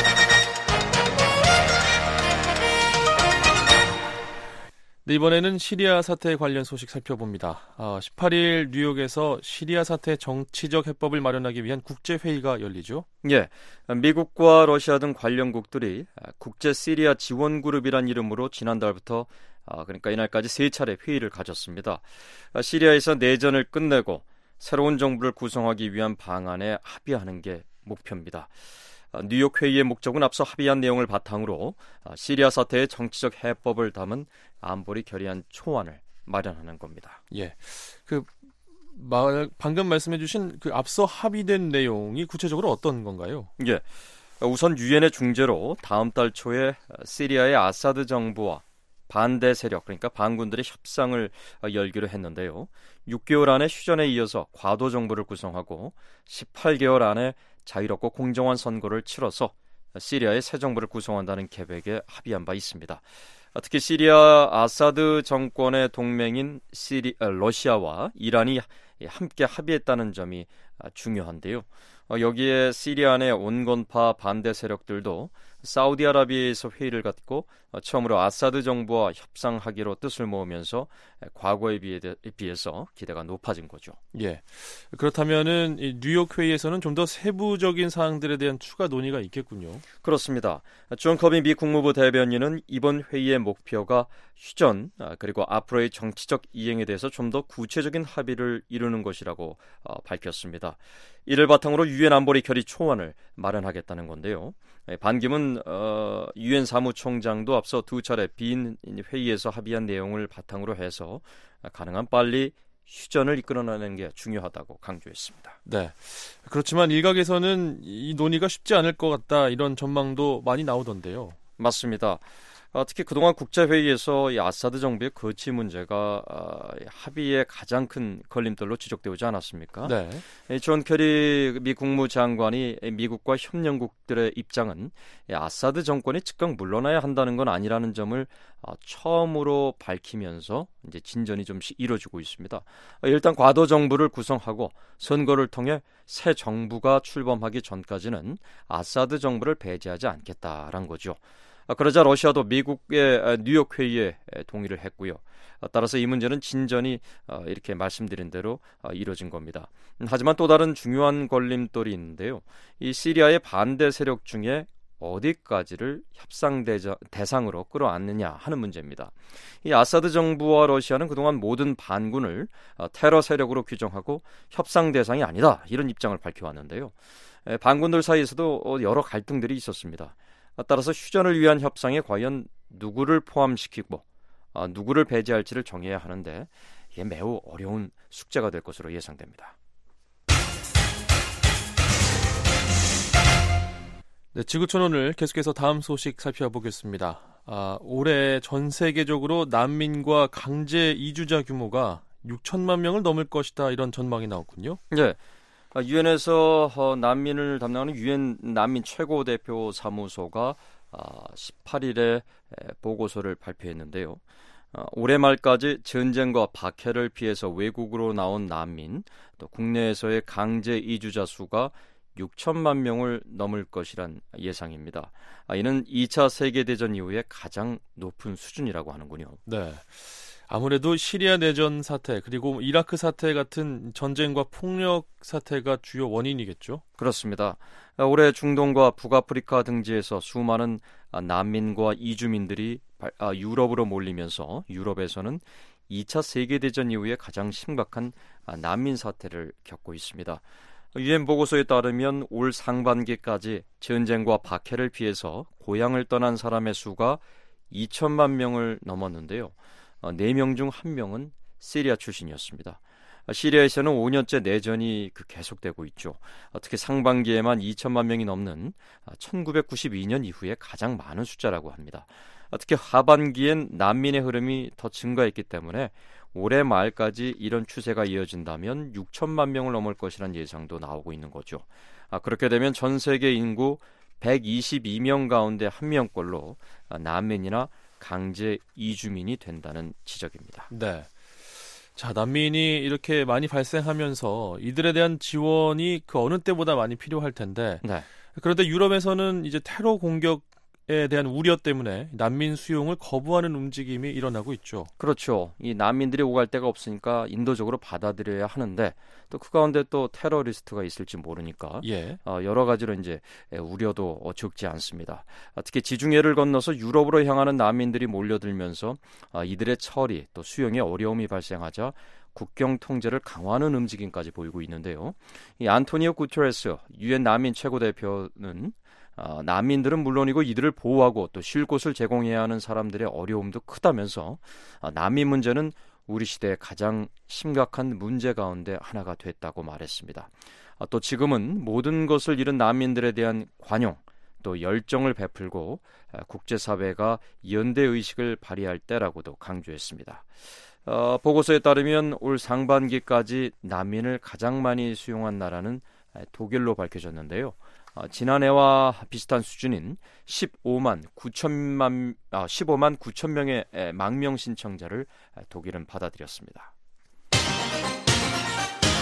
네, 이번에는 시리아 사태 관련 소식 살펴봅니다. 아, 십팔 일 뉴욕에서 시리아 사태 정치적 해법을 마련하기 위한 국제회의가 열리죠? 예, 미국과 러시아 등 관련국들이 국제 시리아 지원그룹이란 이름으로 지난달부터 아, 그러니까 이날까지 세 차례 회의를 가졌습니다. 시리아에서 내전을 끝내고 새로운 정부를 구성하기 위한 방안에 합의하는 게 목표입니다. 뉴욕 회의의 목적은 앞서 합의한 내용을 바탕으로 시리아 사태의 정치적 해법을 담은 안보리 결의안 초안을 마련하는 겁니다. 예, 그 말, 방금 말씀해주신 그 앞서 합의된 내용이 구체적으로 어떤 건가요? 예, 우선 유엔의 중재로 다음 달 초에 시리아의 아사드 정부와 반대 세력 그러니까 반군들의 협상을 열기로 했는데요. 육 개월 안에 휴전에 이어서 과도 정부를 구성하고 십팔 개월 안에 자유롭고 공정한 선거를 치러서 시리아의 새 정부를 구성한다는 계획에 합의한 바 있습니다. 특히 시리아 아사드 정권의 동맹인 시리, 러시아와 이란이 함께 합의했다는 점이 중요한데요. 여기에 시리아 내 온건파 반대 세력들도 사우디아라비아에서 회의를 갖고 처음으로 아사드 정부와 협상하기로 뜻을 모으면서 과거에 비해서 기대가 높아진 거죠. 예. 그렇다면은 이 뉴욕 회의에서는 좀 더 세부적인 사항들에 대한 추가 논의가 있겠군요. 그렇습니다. 존 커비 미 국무부 대변인은 이번 회의의 목표가 휴전 그리고 앞으로의 정치적 이행에 대해서 좀 더 구체적인 합의를 이루는 것이라고 밝혔습니다. 이를 바탕으로 유엔 안보리 결의 초안을 마련하겠다는 건데요. 반기문 유엔 사무총장도 앞서 두 차례 빈 회의에서 합의한 내용을 바탕으로 해서 가능한 빨리 휴전을 이끌어내는 게 중요하다고 강조했습니다. 네. 그렇지만 일각에서는 이 논의가 쉽지 않을 것 같다 이런 전망도 많이 나오던데요. 맞습니다. 어, 특히 그동안 국제회의에서 이 아사드 정부의 거치 문제가 어, 합의의 가장 큰 걸림돌로 지적되어 오지 않았습니까? 네. 이 존 캐리 미 국무장관이 미국과 협력국들의 입장은 이 아사드 정권이 즉각 물러나야 한다는 건 아니라는 점을 어, 처음으로 밝히면서 이제 진전이 좀 이루어지고 있습니다. 어, 일단 과도 정부를 구성하고 선거를 통해 새 정부가 출범하기 전까지는 아사드 정부를 배제하지 않겠다라는 거죠. 그러자 러시아도 미국의 뉴욕 회의에 동의를 했고요. 따라서 이 문제는 진전이 이렇게 말씀드린 대로 이루어진 겁니다. 하지만 또 다른 중요한 걸림돌이 있는데요. 이 시리아의 반대 세력 중에 어디까지를 협상 대상으로 끌어안느냐 하는 문제입니다. 이 아사드 정부와 러시아는 그동안 모든 반군을 테러 세력으로 규정하고 협상 대상이 아니다 이런 입장을 밝혀왔는데요. 반군들 사이에서도 여러 갈등들이 있었습니다. 따라서 휴전을 위한 협상에 과연 누구를 포함시키고 어, 누구를 배제할지를 정해야 하는데 이게 매우 어려운 숙제가 될 것으로 예상됩니다. 네, 지구촌 오늘 계속해서 다음 소식 살펴보겠습니다. 아, 올해 전 세계적으로 난민과 강제 이주자 규모가 육천만 명을 넘을 것이다 이런 전망이 나왔군요. 네. 유엔에서 난민을 담당하는 유엔 난민 최고 대표 사무소가 십팔 일에 보고서를 발표했는데요. 올해 말까지 전쟁과 박해를 피해서 외국으로 나온 난민, 또 국내에서의 강제 이주자 수가 육천만 명을 넘을 것이란 예상입니다. 이는 이 차 세계대전 이후에 가장 높은 수준이라고 하는군요. 네. 아무래도 시리아 내전 사태 그리고 이라크 사태 같은 전쟁과 폭력 사태가 주요 원인이겠죠? 그렇습니다. 올해 중동과 북아프리카 등지에서 수많은 난민과 이주민들이 유럽으로 몰리면서 유럽에서는 이 차 세계대전 이후에 가장 심각한 난민 사태를 겪고 있습니다. 유엔 보고서에 따르면 올 상반기까지 전쟁과 박해를 피해서 고향을 떠난 사람의 수가 이천만 명을 넘었는데요. 네 명 중 한 명은 시리아 출신이었습니다. 시리아에서는 오 년째 내전이 계속되고 있죠. 특히 상반기에만 이천만 명이 넘는 천구백구십이 년 이후에 가장 많은 숫자라고 합니다. 특히 하반기엔 난민의 흐름이 더 증가했기 때문에 올해 말까지 이런 추세가 이어진다면 육천만 명을 넘을 것이라는 예상도 나오고 있는 거죠. 그렇게 되면 전 세계 인구 백이십이 명 가운데 한 명꼴로 난민이나 강제 이주민이 된다는 지적입니다. 네. 자, 난민이 이렇게 많이 발생하면서 이들에 대한 지원이 그 어느 때보다 많이 필요할 텐데. 네. 그런데 유럽에서는 이제 테러 공격에 대한 우려 때문에 난민 수용을 거부하는 움직임이 일어나고 있죠. 그렇죠. 이 난민들이 오갈 데가 없으니까 인도적으로 받아들여야 하는데 또 그 가운데 또 테러리스트가 있을지 모르니까 예. 어, 여러 가지로 이제 우려도 적지 않습니다. 특히 지중해를 건너서 유럽으로 향하는 난민들이 몰려들면서 어, 이들의 처리 또 수용에 어려움이 발생하자 국경 통제를 강화하는 움직임까지 보이고 있는데요. 이 안토니오 구테레스 유엔 난민 최고 대표는 어, 난민들은 물론이고 이들을 보호하고 또 쉴 곳을 제공해야 하는 사람들의 어려움도 크다면서 어, 난민 문제는 우리 시대의 가장 심각한 문제 가운데 하나가 됐다고 말했습니다. 어, 또 지금은 모든 것을 잃은 난민들에 대한 관용 또 열정을 베풀고 어, 국제사회가 연대의식을 발휘할 때라고도 강조했습니다. 어, 보고서에 따르면 올 상반기까지 난민을 가장 많이 수용한 나라는 독일로 밝혀졌는데요. 어, 지난해와 비슷한 수준인 십오만 구천만, 아, 십오만 구천 명의 망명 신청자를 독일은 받아들였습니다.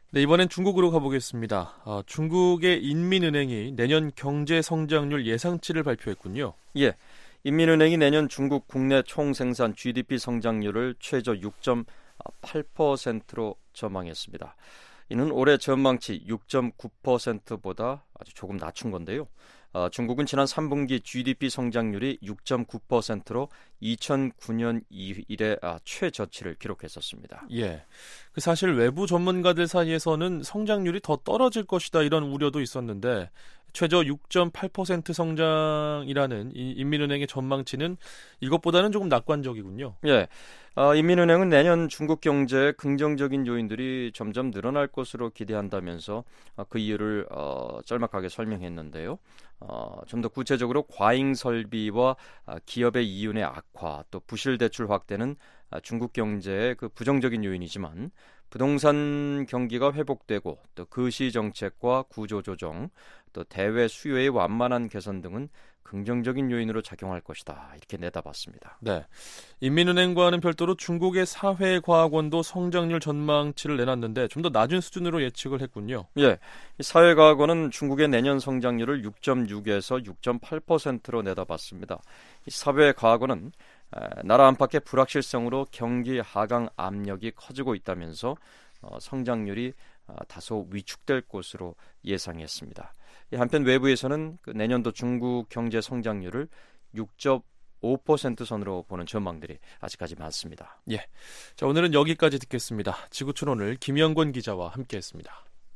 네, 이번엔 중국으로 가보겠습니다. 아, 중국의 인민은행이 내년 경제 성장률 예상치를 발표했군요. 예, 인민은행이 내년 중국 국내 총생산 지디피 성장률을 최저 육 점 팔 퍼센트로 전망했습니다. 이는 올해 전망치 육 점 구 퍼센트보다 아주 조금 낮춘 건데요. 어, 중국은 지난 삼 분기 지디피 성장률이 육 점 구 퍼센트로 이천구 년 이래 아, 최저치를 기록했었습니다. 예, 그 사실 외부 전문가들 사이에서는 성장률이 더 떨어질 것이다 이런 우려도 있었는데 최저 육 점 팔 퍼센트 성장이라는 이 인민은행의 전망치는 이것보다는 조금 낙관적이군요. 예, 어, 인민은행은 내년 중국 경제에 긍정적인 요인들이 점점 늘어날 것으로 기대한다면서 어, 그 이유를 어, 짤막하게 설명했는데요. 어, 좀 더 구체적으로 과잉 설비와 어, 기업의 이윤의 악화, 또 부실 대출 확대는 어, 중국 경제의 그 부정적인 요인이지만 부동산 경기가 회복되고 또 거시 정책과 구조 조정, 또 대외 수요의 완만한 개선 등은 긍정적인 요인으로 작용할 것이다. 이렇게 내다봤습니다. 네, 인민은행과는 별도로 중국의 사회과학원도 성장률 전망치를 내놨는데 좀 더 낮은 수준으로 예측을 했군요. 예, 사회과학원은 중국의 내년 성장률을 육 점 육에서 육 점 팔 퍼센트로 내다봤습니다. 이 사회과학원은 나라 안팎의 불확실성으로 경기 하강 압력이 커지고 있다면서 어, 성장률이 어, 다소 위축될 것으로 예상했습니다. 한편 외부에서는 그 내년도 중국 경제 성장률을 육 점 오 퍼센트 선으로 보는 전망들이 아직까지 많습니다. 예, 자 오늘은 여기까지 듣겠습니다. 지구촌 오늘 김영권 기자와 함께했습니다.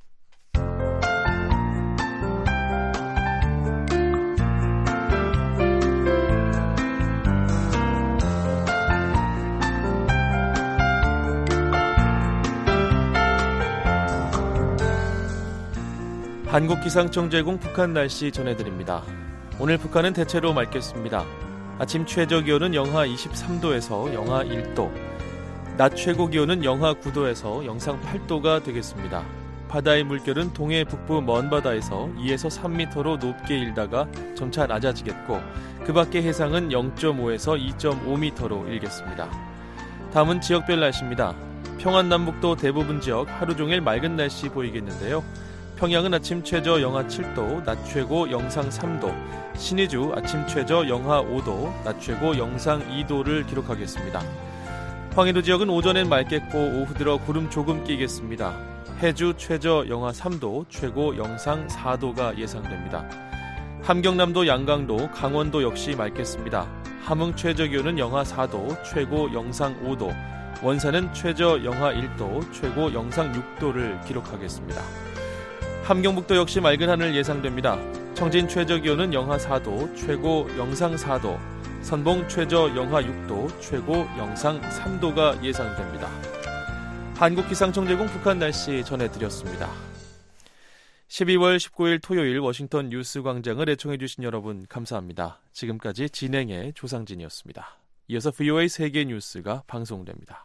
한국기상청 제공 북한 날씨 전해드립니다. 오늘 북한은 대체로 맑겠습니다. 아침 최저 기온은 영하 이십삼 도에서 영하 일 도, 낮 최고 기온은 영하 구 도에서 영상 팔 도가 되겠습니다. 바다의 물결은 동해 북부 먼 바다에서 이에서 삼 미터로 높게 일다가 점차 낮아지겠고 그 밖의 해상은 영 점 오에서 이 점 오 미터로 일겠습니다. 다음은 지역별 날씨입니다. 평안남북도 대부분 지역 하루 종일 맑은 날씨 보이겠는데요. 평양은 아침 최저 영하 칠 도, 낮 최고 영상 삼 도, 신의주 아침 최저 영하 오 도, 낮 최고 영상 이 도를 기록하겠습니다. 황해도 지역은 오전엔 맑겠고 오후 들어 구름 조금 끼겠습니다. 해주 최저 영하 삼 도, 최고 영상 사 도가 예상됩니다. 함경남도, 양강도, 강원도 역시 맑겠습니다. 함흥 최저 기온은 영하 사 도, 최고 영상 오 도, 원산은 최저 영하 일 도, 최고 영상 육 도를 기록하겠습니다. 함경북도 역시 맑은 하늘 예상됩니다. 청진 최저 기온은 영하 사 도, 최고 영상 사 도, 선봉 최저 영하 육 도, 최고 영상 삼 도가 예상됩니다. 한국기상청 제공 북한 날씨 전해드렸습니다. 십이월 십구일 토요일 워싱턴 뉴스 광장을 애청해주신 여러분 감사합니다. 지금까지 진행의 조상진이었습니다. 이어서 브이오에이 세계 뉴스가 방송됩니다.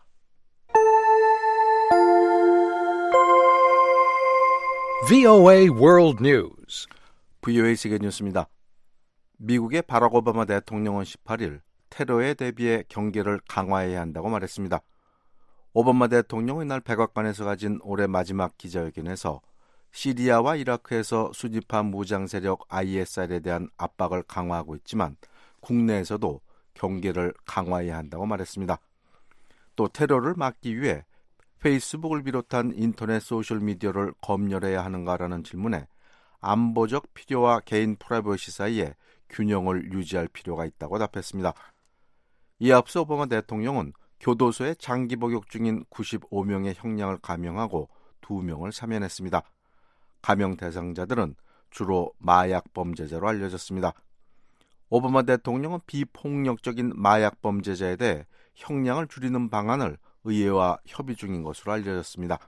브이오에이 World News. 브이오에이 세계 뉴스입니다. 미국의 바락 오바마 대통령은 십팔일 테러에 대비해 경계를 강화해야 한다고 말했습니다. 오바마 대통령은 이날 백악관에서 가진 올해 마지막 기자회견에서 시리아와 이라크에서 순위파 무장 세력 아이에스알에 대한 압박을 강화하고 있지만 국내에서도 경계를 강화해야 한다고 말했습니다. 또 테러를 막기 위해 페이스북을 비롯한 인터넷 소셜미디어를 검열해야 하는가라는 질문에 안보적 필요와 개인 프라이버시 사이에 균형을 유지할 필요가 있다고 답했습니다. 이에 앞서 오바마 대통령은 교도소에 장기 복역 중인 구십오 명의 형량을 감형하고 두 명을 사면했습니다. 감형 대상자들은 주로 마약 범죄자로 알려졌습니다. 오바마 대통령은 비폭력적인 마약 범죄자에 대해 형량을 줄이는 방안을 의회와 협의 중인 것으로 알려졌습니다.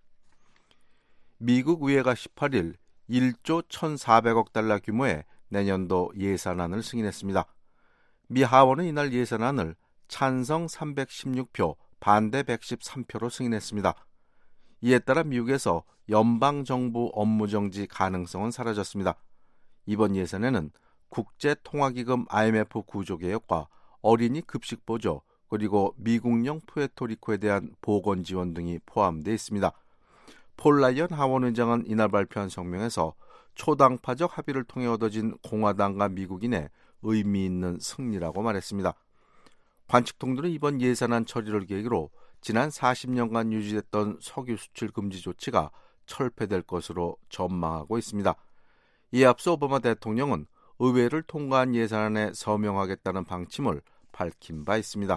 미국 의회가 십팔일 일조 천사백억 달러 규모의 내년도 예산안을 승인했습니다. 미 하원은 이날 예산안을 찬성 삼백십육 표, 반대 백십삼 표로 승인했습니다. 이에 따라 미국에서 연방정부 업무정지 가능성은 사라졌습니다. 이번 예산에는 국제통화기금 아이엠에프 구조개혁과 어린이 급식보조, 그리고 미국령 푸에토리코에 대한 보건 지원 등이 포함되어 있습니다. 폴 라이언 하원 의장은 이날 발표한 성명에서 초당파적 합의를 통해 얻어진 공화당과 미국인의 의미 있는 승리라고 말했습니다. 관측통들은 이번 예산안 처리를 계기로 지난 사십 년간 유지됐던 석유 수출 금지 조치가 철폐될 것으로 전망하고 있습니다. 이에 앞서 오바마 대통령은 의회를 통과한 예산안에 서명하겠다는 방침을 밝힌 바 있습니다.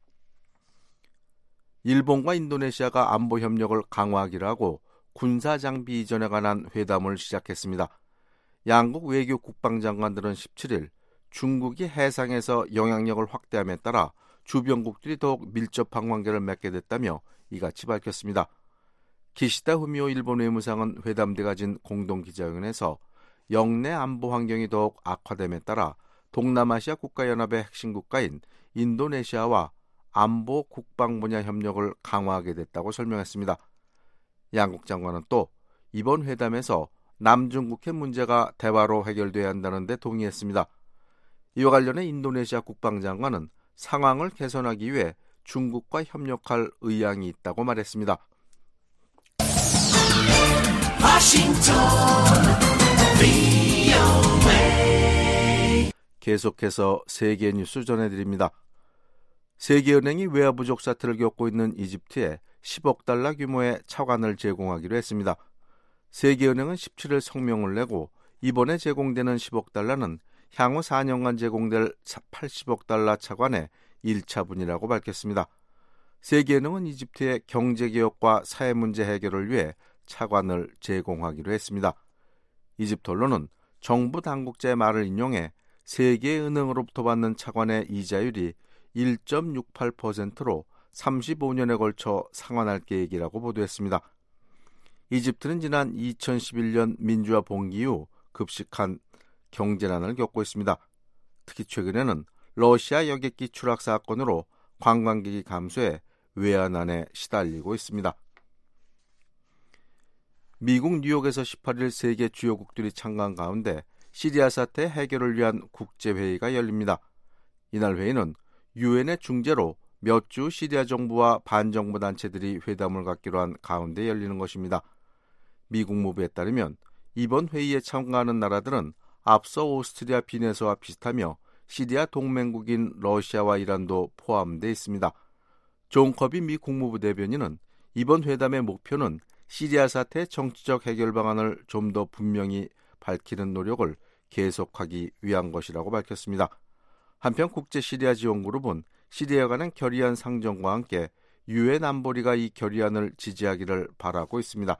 일본과 인도네시아가 안보 협력을 강화하기로 하고 군사 장비 이전에 관한 회담을 시작했습니다. 양국 외교 국방장관들은 십칠 일 중국이 해상에서 영향력을 확대함에 따라 주변국들이 더욱 밀접한 관계를 맺게 됐다며 이같이 밝혔습니다. 기시다 후미오 일본 외무상은 회담 때 가진 공동기자회견에서 영내 안보 환경이 더욱 악화됨에 따라 동남아시아 국가연합의 핵심 국가인 인도네시아와 안보 국방 분야 협력을 강화하게 됐다고 설명했습니다. 양국 장관은 또 이번 회담에서 남중국해 문제가 대화로 해결돼야 한다는 데 동의했습니다. 이와 관련해 인도네시아 국방장관은 상황을 개선하기 위해 중국과 협력할 의향이 있다고 말했습니다. 계속해서 세계 뉴스 전해드립니다. 세계은행이 외화 부족 사태를 겪고 있는 이집트에 십억 달러 규모의 차관을 제공하기로 했습니다. 세계은행은 십칠 일 성명을 내고 이번에 제공되는 십억 달러는 향후 사 년간 제공될 팔십억 달러 차관의 일 차분이라고 밝혔습니다. 세계은행은 이집트의 경제개혁과 사회문제 해결을 위해 차관을 제공하기로 했습니다. 이집트 언론은 정부 당국자의 말을 인용해 세계은행으로부터 받는 차관의 이자율이 일 점 육팔 퍼센트로 삼십오 년에 걸쳐 상환할 계획이라고 보도했습니다. 이집트는 지난 이천십일 년 민주화 봉기 이후 급식한 경제난을 겪고 있습니다. 특히 최근에는 러시아 여객기 추락 사건으로 관광객이 감소해 외환난에 시달리고 있습니다. 미국 뉴욕에서 십팔 일 세계 주요국들이 참가한 가운데 시리아 사태 해결을 위한 국제회의가 열립니다. 이날 회의는 유엔의 중재로 몇 주 시리아 정부와 반정부 단체들이 회담을 갖기로 한 가운데 열리는 것입니다. 미 국무부에 따르면 이번 회의에 참가하는 나라들은 앞서 오스트리아 비네수와 비슷하며 시리아 동맹국인 러시아와 이란도 포함되어 있습니다. 존 커비 미 국무부 대변인은 이번 회담의 목표는 시리아 사태의 정치적 해결 방안을 좀 더 분명히 밝히는 노력을 계속하기 위한 것이라고 밝혔습니다. 한편 국제시리아지원그룹은 시리아에 관한 결의안 상정과 함께 유엔 안보리가 이 결의안을 지지하기를 바라고 있습니다.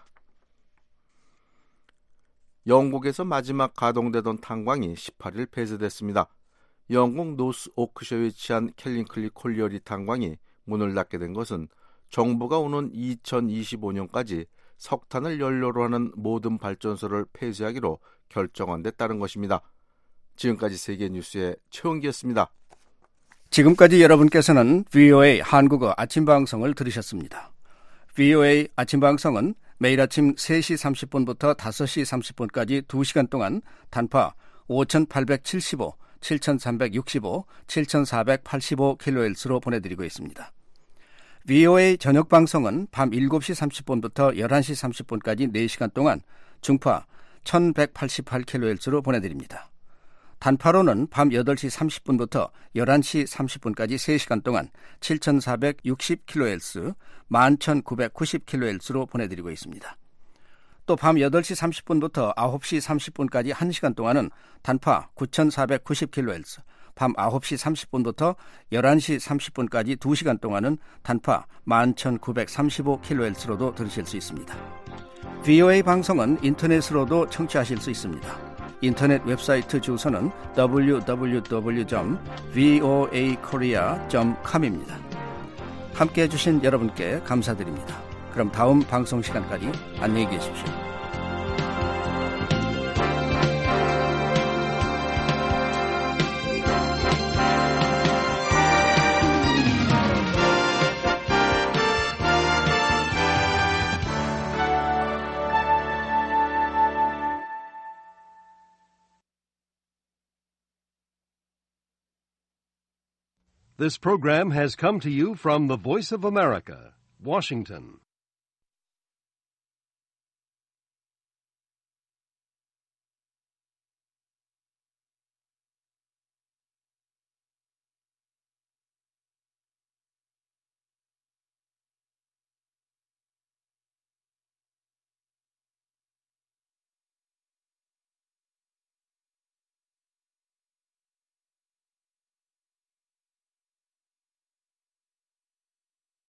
영국에서 마지막 가동되던 탄광이 십팔 일 폐쇄됐습니다. 영국 노스 오크셔에 위치한 캘링클리 콜리어리 탄광이 문을 닫게 된 것은 정부가 오는 이천이십오 년까지 석탄을 연료로 하는 모든 발전소를 폐쇄하기로 결정한 데 따른 것입니다. 지금까지 세계뉴스의 최원기였습니다. 지금까지 여러분께서는 브이오에이 한국어 아침방송을 들으셨습니다. 브이오에이 아침방송은 매일 아침 세 시 삼십 분부터 다섯 시 삼십 분까지 두 시간 동안 단파 오천팔백칠십오, 칠천삼백육십오, 칠천사백팔십오 킬로헤르츠로 보내드리고 있습니다. 브이오에이 저녁방송은 밤 일곱 시 삼십 분부터 열한 시 삼십 분까지 네 시간 동안 중파 천백팔십팔 킬로헤르츠로 보내드립니다. 단파로는 밤 여덟 시 삼십 분부터 열한 시 삼십 분까지 세 시간 동안 칠천사백육십 킬로헤르츠, 만 천구백구십 킬로헤르츠로 보내드리고 있습니다. 또 밤 여덟 시 삼십 분부터 아홉 시 삼십 분까지 한 시간 동안은 단파 구천사백구십 킬로헤르츠, 밤 아홉 시 삼십 분부터 열한 시 삼십 분까지 두 시간 동안은 단파 만 천구백삼십오 킬로헤르츠로도 들으실 수 있습니다. 브이오에이 방송은 인터넷으로도 청취하실 수 있습니다. 인터넷 웹사이트 주소는 더블유 더블유 더블유 점 브이오에이 코리아 점 컴입니다. 함께해 주신 여러분께 감사드립니다. 그럼 다음 방송 시간까지 안녕히 계십시오. This program has come to you from the Voice of America, Washington.